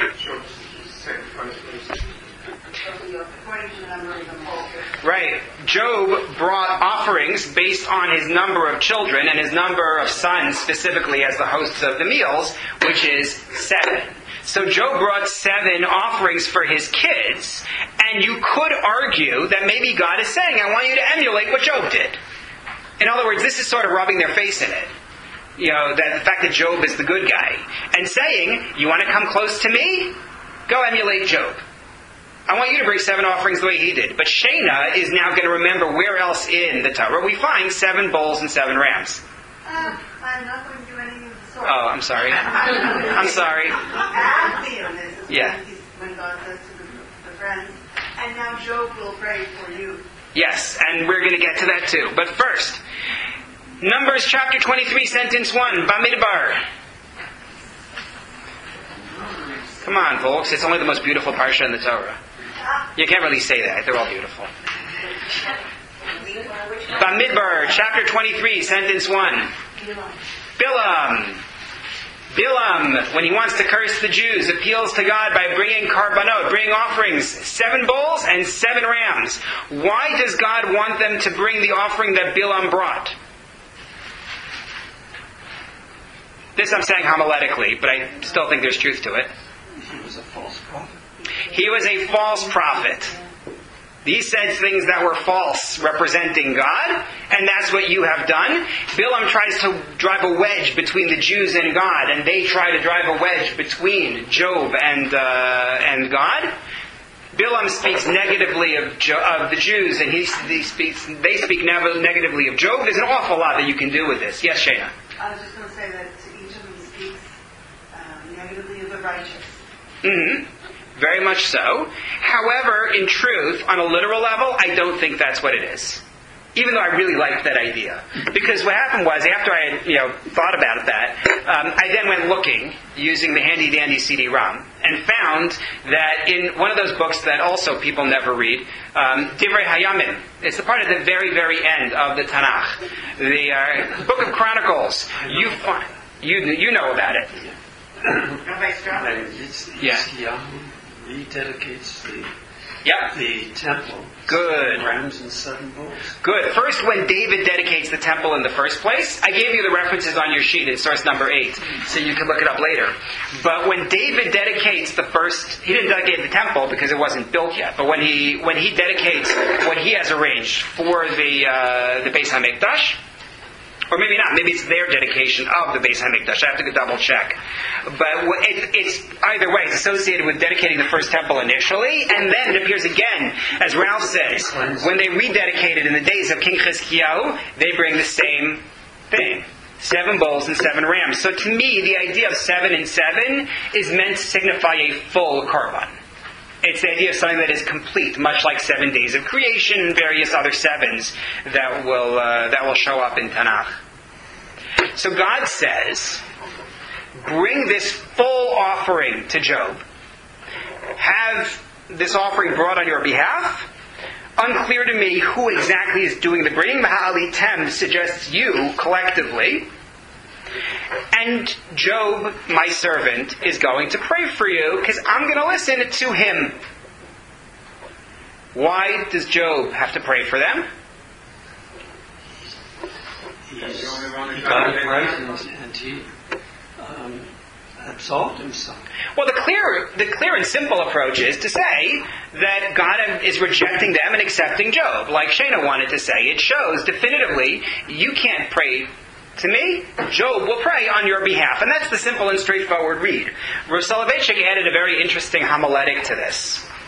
[SPEAKER 1] Right. Job brought offerings based on his number of children and his number of sons, specifically as the hosts of the meals, which is seven. So Job brought seven offerings for his kids, and you could argue that maybe God is saying, I want you to emulate what Job did. In other words, this is sort of rubbing their face in it. You know, that the fact that Job is the good guy. And saying, you want to come close to me? Go emulate Job. I want you to bring seven offerings the way he did. But Shana is now going to remember where else in the Torah we find seven bulls and seven rams.
[SPEAKER 2] Uh, I'm not going to do anything of the sort.
[SPEAKER 1] Oh, I'm sorry. I'm sorry.
[SPEAKER 2] Axiom is
[SPEAKER 1] Yeah.
[SPEAKER 2] when God says to the, the friends, and now Job will pray for you.
[SPEAKER 1] Yes, and we're going to get to that too. But first, Numbers chapter twenty-three, sentence one, Bamidbar. Come on, folks. It's only the most beautiful parsha in the Torah. You can't really say that. They're all beautiful. Bamidbar, chapter twenty-three, sentence one. Bilam. Bilam, when he wants to curse the Jews, appeals to God by bringing karbanot, bringing offerings, seven bulls and seven rams. Why does God want them to bring the offering that Bilam brought? This I'm saying homiletically, but I still think there's truth to it.
[SPEAKER 7] He was a false prophet.
[SPEAKER 1] He was a false prophet. He said things that were false, representing God, and that's what you have done. Bilam tries to drive a wedge between the Jews and God, and they try to drive a wedge between Job and uh, and God. Bilam speaks negatively of, Jo- of the Jews, and he, he speaks. They speak nev- negatively of Job. There's an awful lot that you can do with this. Yes, Shana?
[SPEAKER 2] I was just going to say that each of them speaks um, negatively of the righteous.
[SPEAKER 1] Mm-hmm. Very much so. However, in truth, on a literal level, I don't think that's what it is. Even though I really liked that idea. Because what happened was, after I had, you know, thought about that, um, I then went looking, using the handy-dandy C D ROM, and found that in one of those books that also people never read, um, Divrei Hayamim, it's the part at the very, very end of the Tanakh, the uh, Book of Chronicles, you find, you, you know about it.
[SPEAKER 7] Yeah. He dedicates the
[SPEAKER 1] Yep.
[SPEAKER 7] the temple.
[SPEAKER 1] Good.
[SPEAKER 7] Rams and seven bulls.
[SPEAKER 1] Good. First, when David dedicates the temple in the first place, I gave you the references on your sheet in source number eight, so you can look it up later. But when David dedicates the first, he didn't dedicate the temple because it wasn't built yet. But when he when he dedicates what he has arranged for the uh, the Beis HaMikdash. Or maybe not. Maybe it's their dedication of the Beis HaMikdash. I have to go double check. But it, it's either way. It's associated with dedicating the first temple initially, and then it appears again, as Ralph says, when they rededicate it in the days of King Chizkiyahu, they bring the same thing. Seven bulls and seven rams. So to me, the idea of seven and seven is meant to signify a full korban. It's the idea of something that is complete, much like seven days of creation and various other sevens that will uh, that will show up in Tanakh. So God says, bring this full offering to Job. Have this offering brought on your behalf. Unclear to me who exactly is doing the bringing. Mahalitem suggests you collectively. And Job, my servant, is going to pray for you because I'm going to listen to him. Why does Job have to pray for them?
[SPEAKER 7] He's, he got it right and, and he um, absolved himself.
[SPEAKER 1] Well, the clear, the clear and simple approach is to say that God is rejecting them and accepting Job. Like Shana wanted to say, it shows definitively you can't pray to me, Job will pray on your behalf. And that's the simple and straightforward read. Rav Soloveitchik added a very interesting homiletic to this.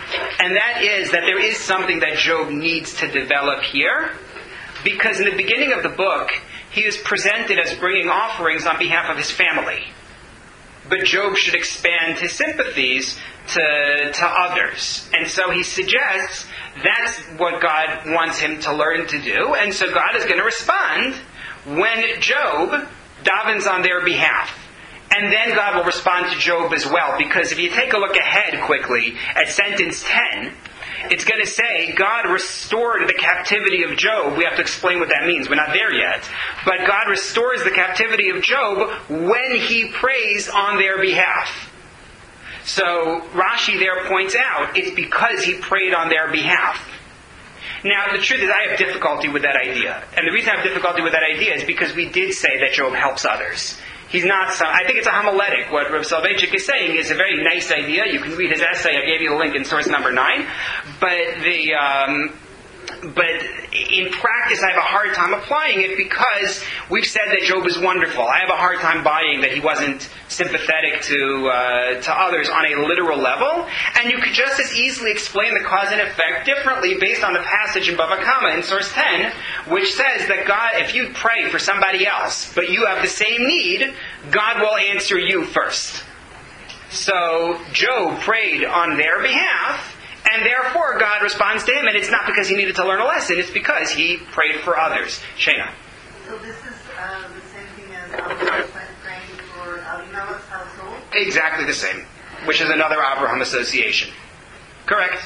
[SPEAKER 1] And that is that there is something that Job needs to develop here, because in the beginning of the book, he is presented as bringing offerings on behalf of his family. But Job should expand his sympathies to, to others. And so he suggests that's what God wants him to learn to do. And so God is going to respond when Job davens on their behalf. And then God will respond to Job as well. Because if you take a look ahead quickly at sentence ten, it's going to say God restored the captivity of Job. We have to explain what that means. We're not there yet. But God restores the captivity of Job when he prays on their behalf. So Rashi there points out it's because he prayed on their behalf. Now, the truth is I have difficulty with that idea. And the reason I have difficulty with that idea is because we did say that Job helps others. He's not some, I think it's a homiletic. What Rav Soloveitchik is saying is a very nice idea. You can read his essay. I gave you the link in source number nine. But the, um, but in practice, I have a hard time applying it because we've said that Job is wonderful. I have a hard time buying that he wasn't sympathetic to uh, to others on a literal level. And you could just as easily explain the cause and effect differently based on the passage in Bava Kama in source ten, which says that God, if you pray for somebody else, but you have the same need, God will answer you first. So Job prayed on their behalf, and therefore God responds to him, and it's not because he needed to learn a lesson, it's because he prayed for others. Shana.
[SPEAKER 2] So this is uh, the same thing as Abraham praying for Avimelech's household?
[SPEAKER 1] Exactly the same, which is another Abraham association. Correct.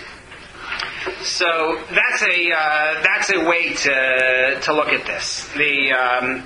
[SPEAKER 1] So that's a uh, that's a way to to look at this. The um,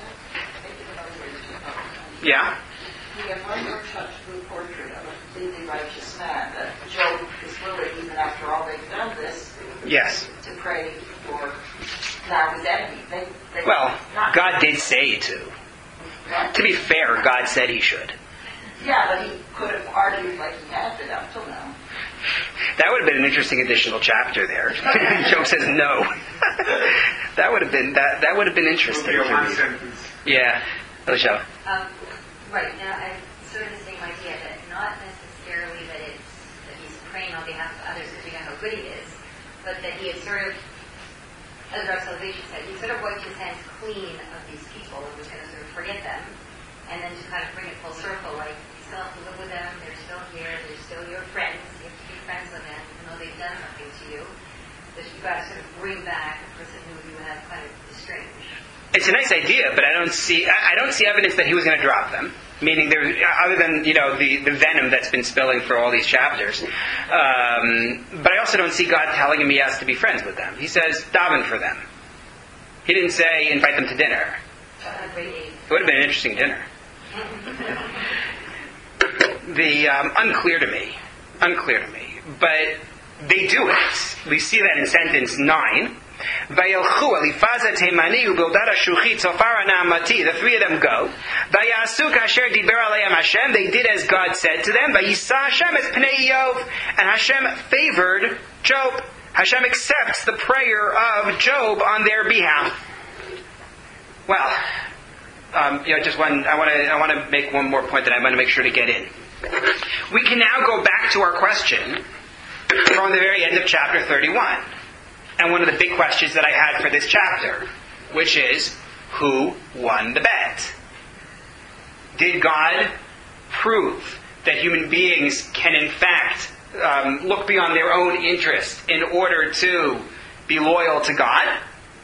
[SPEAKER 1] yeah.
[SPEAKER 6] We have one more touch blue portrait of a completely righteous man, that Job is willing, even after all they've done this,
[SPEAKER 1] yes,
[SPEAKER 6] to pray for now his enemy. They, they
[SPEAKER 1] well, God did say to.
[SPEAKER 6] What?
[SPEAKER 1] To be fair, God said he should.
[SPEAKER 6] Yeah, but he could have argued like he had been up till now.
[SPEAKER 1] That would have been an interesting additional chapter there. Job says no. that would have been that. That would have been interesting. Yeah, Elisha.
[SPEAKER 10] Um, right now, I sort of the same idea that not necessarily that it's that he's praying on behalf of others because we know how good he is, but that he is sort of, as Rav Soloveitchik said, he sort of wiped his hands clean of these people and was going to sort of forget them, and then to kind of bring it full circle, like you still have to live with them, they're still here, they're still your friends, you have to be friends with them, even though they've done something to you. That you've got to sort of bring back a person who you have kind of estranged.
[SPEAKER 1] It's a nice idea, but I don't see I don't see evidence that he was going to drop them. Meaning, there, other than you know the, the venom that's been spilling for all these chapters. Um, but I also don't see God telling him he has to be friends with them. He says daven for them. He didn't say invite them to dinner. It would have been an interesting dinner. The um, unclear to me, unclear to me. But they do it. We see that in sentence nine. Vayelchu Eliphaz Temani uBildad Shuchit Zofar Naamati. The three of them go. Vayasu kasher diber aleim Hashem. They did as God said to them. Vayisa Hashem es pnei Iyov. And Hashem favored Job. Hashem accepts the prayer of Job on their behalf. Well, um, you know, just one. I want to. I want to make one more point that I want to make sure to get in. We can now go back to our question from the very end of chapter thirty-one. And one of the big questions that I had for this chapter, which is, who won the bet? Did God prove that human beings can in fact um, look beyond their own interest in order to be loyal to God?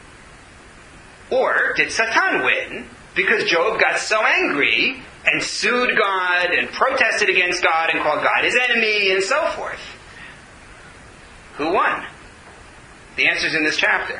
[SPEAKER 1] Or did Satan win because Job got so angry and sued God and protested against God and called God his enemy and so forth? Who won? The answer's in this chapter.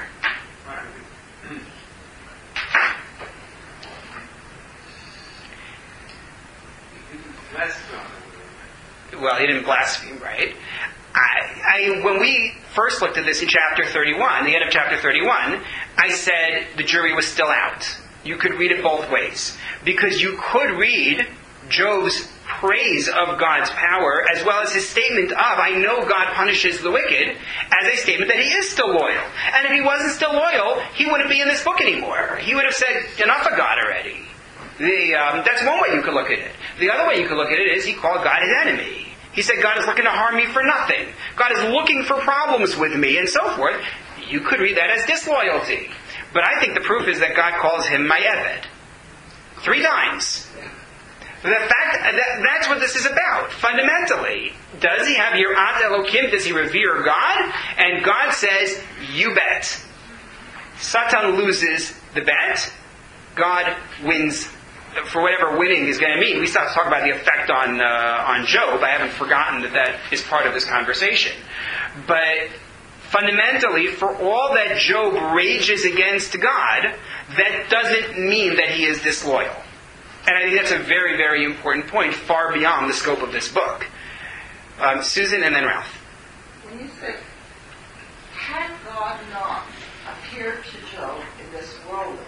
[SPEAKER 1] Well, he didn't blaspheme, right? I, I, when we first looked at this in chapter thirty-one, the end of chapter thirty-one, I said the jury was still out. You could read it both ways. Because you could read Job's praise of God's power, as well as his statement of, I know God punishes the wicked, as a statement that he is still loyal. And if he wasn't still loyal, he wouldn't be in this book anymore. He would have said, enough of God already. The, um, that's one way you could look at it. The other way you could look at it is he called God his enemy. He said, God is looking to harm me for nothing. God is looking for problems with me, and so forth. You could read that as disloyalty. But I think the proof is that God calls him my Eved. Three times. The fact that that's what this is about. Fundamentally, does he have Yirat Elokim? Does he revere God? And God says, you bet. Satan loses the bet. God wins, for whatever winning is going to mean. We start to talk about the effect on uh, on Job. I haven't forgotten that that is part of this conversation. But fundamentally, for all that Job rages against God, that doesn't mean that he is disloyal. And I think that's a very, very important point, far beyond the scope of this book. Um, Susan and then Ralph.
[SPEAKER 6] When you say, had God not appeared to Job in this whirlwind,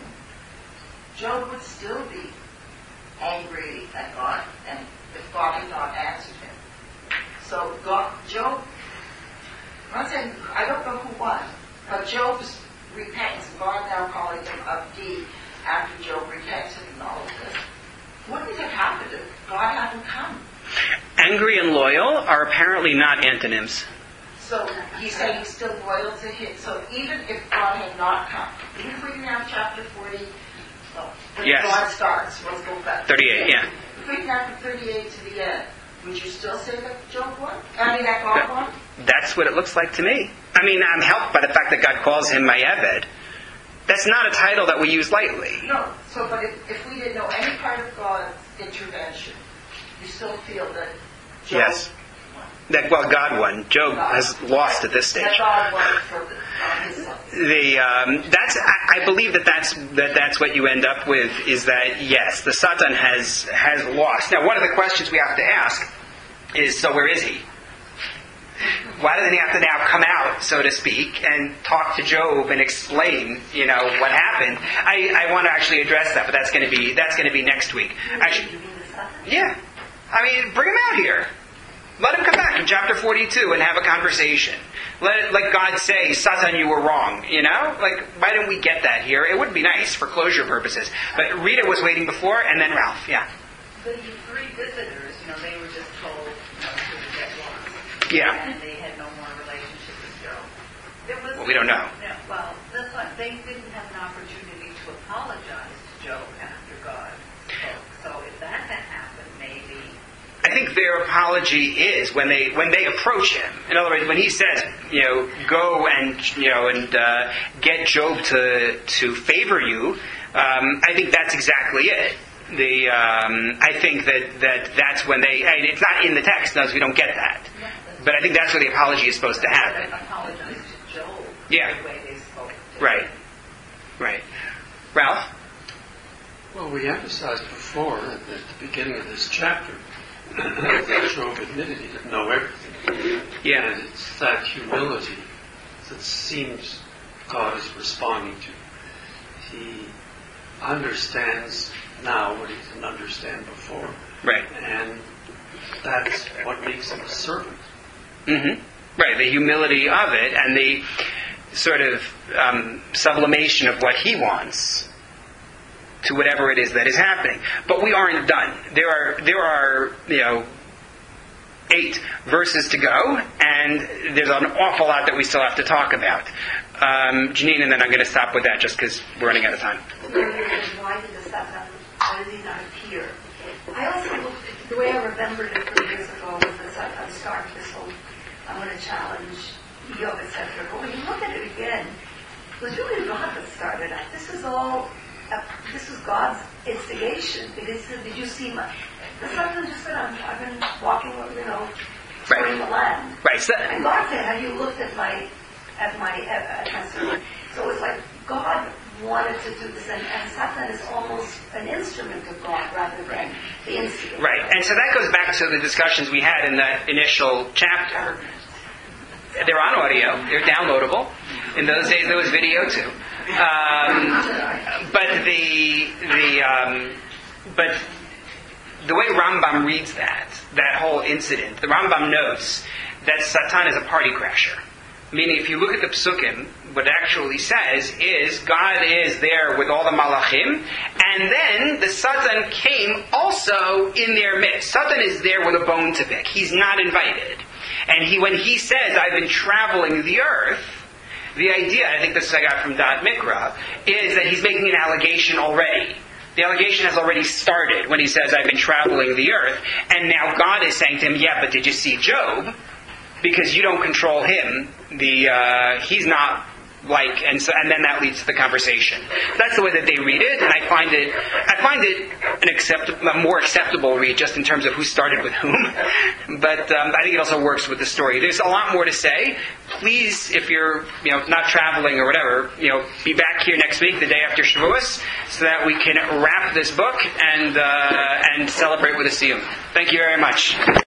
[SPEAKER 6] Job would still be angry at God, and if God had not answered him. So God, Job, I'm not saying, I don't know who won, but Job's repentance, God now calling him Abdi after Job repented and all of this, wouldn't have happened if God hadn't come?
[SPEAKER 1] Angry and loyal are apparently not antonyms.
[SPEAKER 6] So he's saying he's still loyal to him. So even if God had not come, even if we can have chapter forty, oh, when
[SPEAKER 1] yes.
[SPEAKER 6] God starts, let's go back.
[SPEAKER 1] thirty-eight, yeah.
[SPEAKER 6] If we can have from thirty-eight to the end, would you still say that Job won? I mean, that God won?
[SPEAKER 1] That's what it looks like to me. I mean, I'm helped by the fact that God calls him my Eved. That's not a title that we use lightly.
[SPEAKER 6] No. So, but if, if we didn't know any part of God's intervention, you still feel that Job
[SPEAKER 1] yes.
[SPEAKER 6] won?
[SPEAKER 1] That, well, God won. Job God. has lost at this stage.
[SPEAKER 6] That God won for the, on his side.
[SPEAKER 1] The um, that's I, I believe that that's that that's what you end up with is that yes, the Satan has has lost. Now, one of the questions we have to ask is, so where is he? Why doesn't he have to now come out, so to speak, and talk to Job and explain, you know, what happened? I, I want to actually address that, but that's going to be that's going to be next week. Actually, yeah, I mean, bring him out here. Let him come back in chapter forty-two and have a conversation. Let let God say, Satan, you were wrong. You know, like why didn't we get that here? It would be nice for closure purposes. But Rita was waiting before, and then Ralph. Yeah.
[SPEAKER 5] The three visitors, you know, they were just told, you know, to get lost.
[SPEAKER 1] Yeah.
[SPEAKER 5] And they had no more relationship with Job. There was,
[SPEAKER 1] well, we don't know.
[SPEAKER 5] No, well, that's what, they didn't have an opportunity to apologize to Job after God spoke. So if that had happened, maybe.
[SPEAKER 1] I think their apology is when they when they approach him. In other words, when he says, you know, go and you know and uh, get Job to to favor you. Um, I think that's exactly it. The um, I think that, that that's when they. I mean, it's not in the text, thus we don't get that. But I think that's where the apology is supposed to happen.
[SPEAKER 5] Apologize to Job.
[SPEAKER 1] Yeah.
[SPEAKER 5] The way they spoke.
[SPEAKER 1] Right. Right. Ralph?
[SPEAKER 7] Well, we emphasized before at the beginning of this chapter that Job admitted he didn't know everything.
[SPEAKER 1] Yeah.
[SPEAKER 7] And it's that humility that seems God is responding to. He understands now what he didn't understand before.
[SPEAKER 1] Right.
[SPEAKER 7] And that's what makes him a servant.
[SPEAKER 1] Mm-hmm. Right, the humility of it and the sort of um, sublimation of what he wants to whatever it is that is happening. But we aren't done. There are there are you know eight verses to go, and there's an awful lot that we still have to talk about. Um, Janine, and then I'm going to stop with that just because we're running out of time.
[SPEAKER 3] Why did the Satan, why did he not appear? I also looked at, the way I remembered it three years ago was the Satan started this whole, I'm going to challenge Job, et cetera. But when you look at it again, it was really God that started it. This is all, uh, this was God's instigation. It is, did you see my, the Satan just said, I'm, I've been walking, you know, touring the land.
[SPEAKER 1] Right. So,
[SPEAKER 3] and God said, have you looked at my, at my, at, at my servant? So it's like God wanted to do this, and, and Satan is almost an instrument of God rather than the instigator.
[SPEAKER 1] Right, and so that goes back to the discussions we had in that initial chapter. They're on audio, they're downloadable. In those days there was video too. Um, but the the um, but the way Rambam reads that, that whole incident, the Rambam notes that Satan is a party crasher. Meaning, if you look at the psukim, what it actually says is God is there with all the malachim, and then the Satan came also in their midst. Satan is there with a bone to pick. He's not invited. And he, when he says, I've been traveling the earth, the idea, I think this I got from Dad Mikra, is that he's making an allegation already. The allegation has already started when he says, I've been traveling the earth, and now God is saying to him, yeah, but did you see Job? Because you don't control him. The uh, he's not like, and so, and then that leads to the conversation. That's the way that they read it, and I find it, I find it an accept, a more acceptable read, just in terms of who started with whom. But um, I think it also works with the story. There's a lot more to say. Please, if you're, you know, not traveling or whatever, you know, be back here next week, the day after Shavuos, so that we can wrap this book and uh, and celebrate with a siyum. Thank you very much.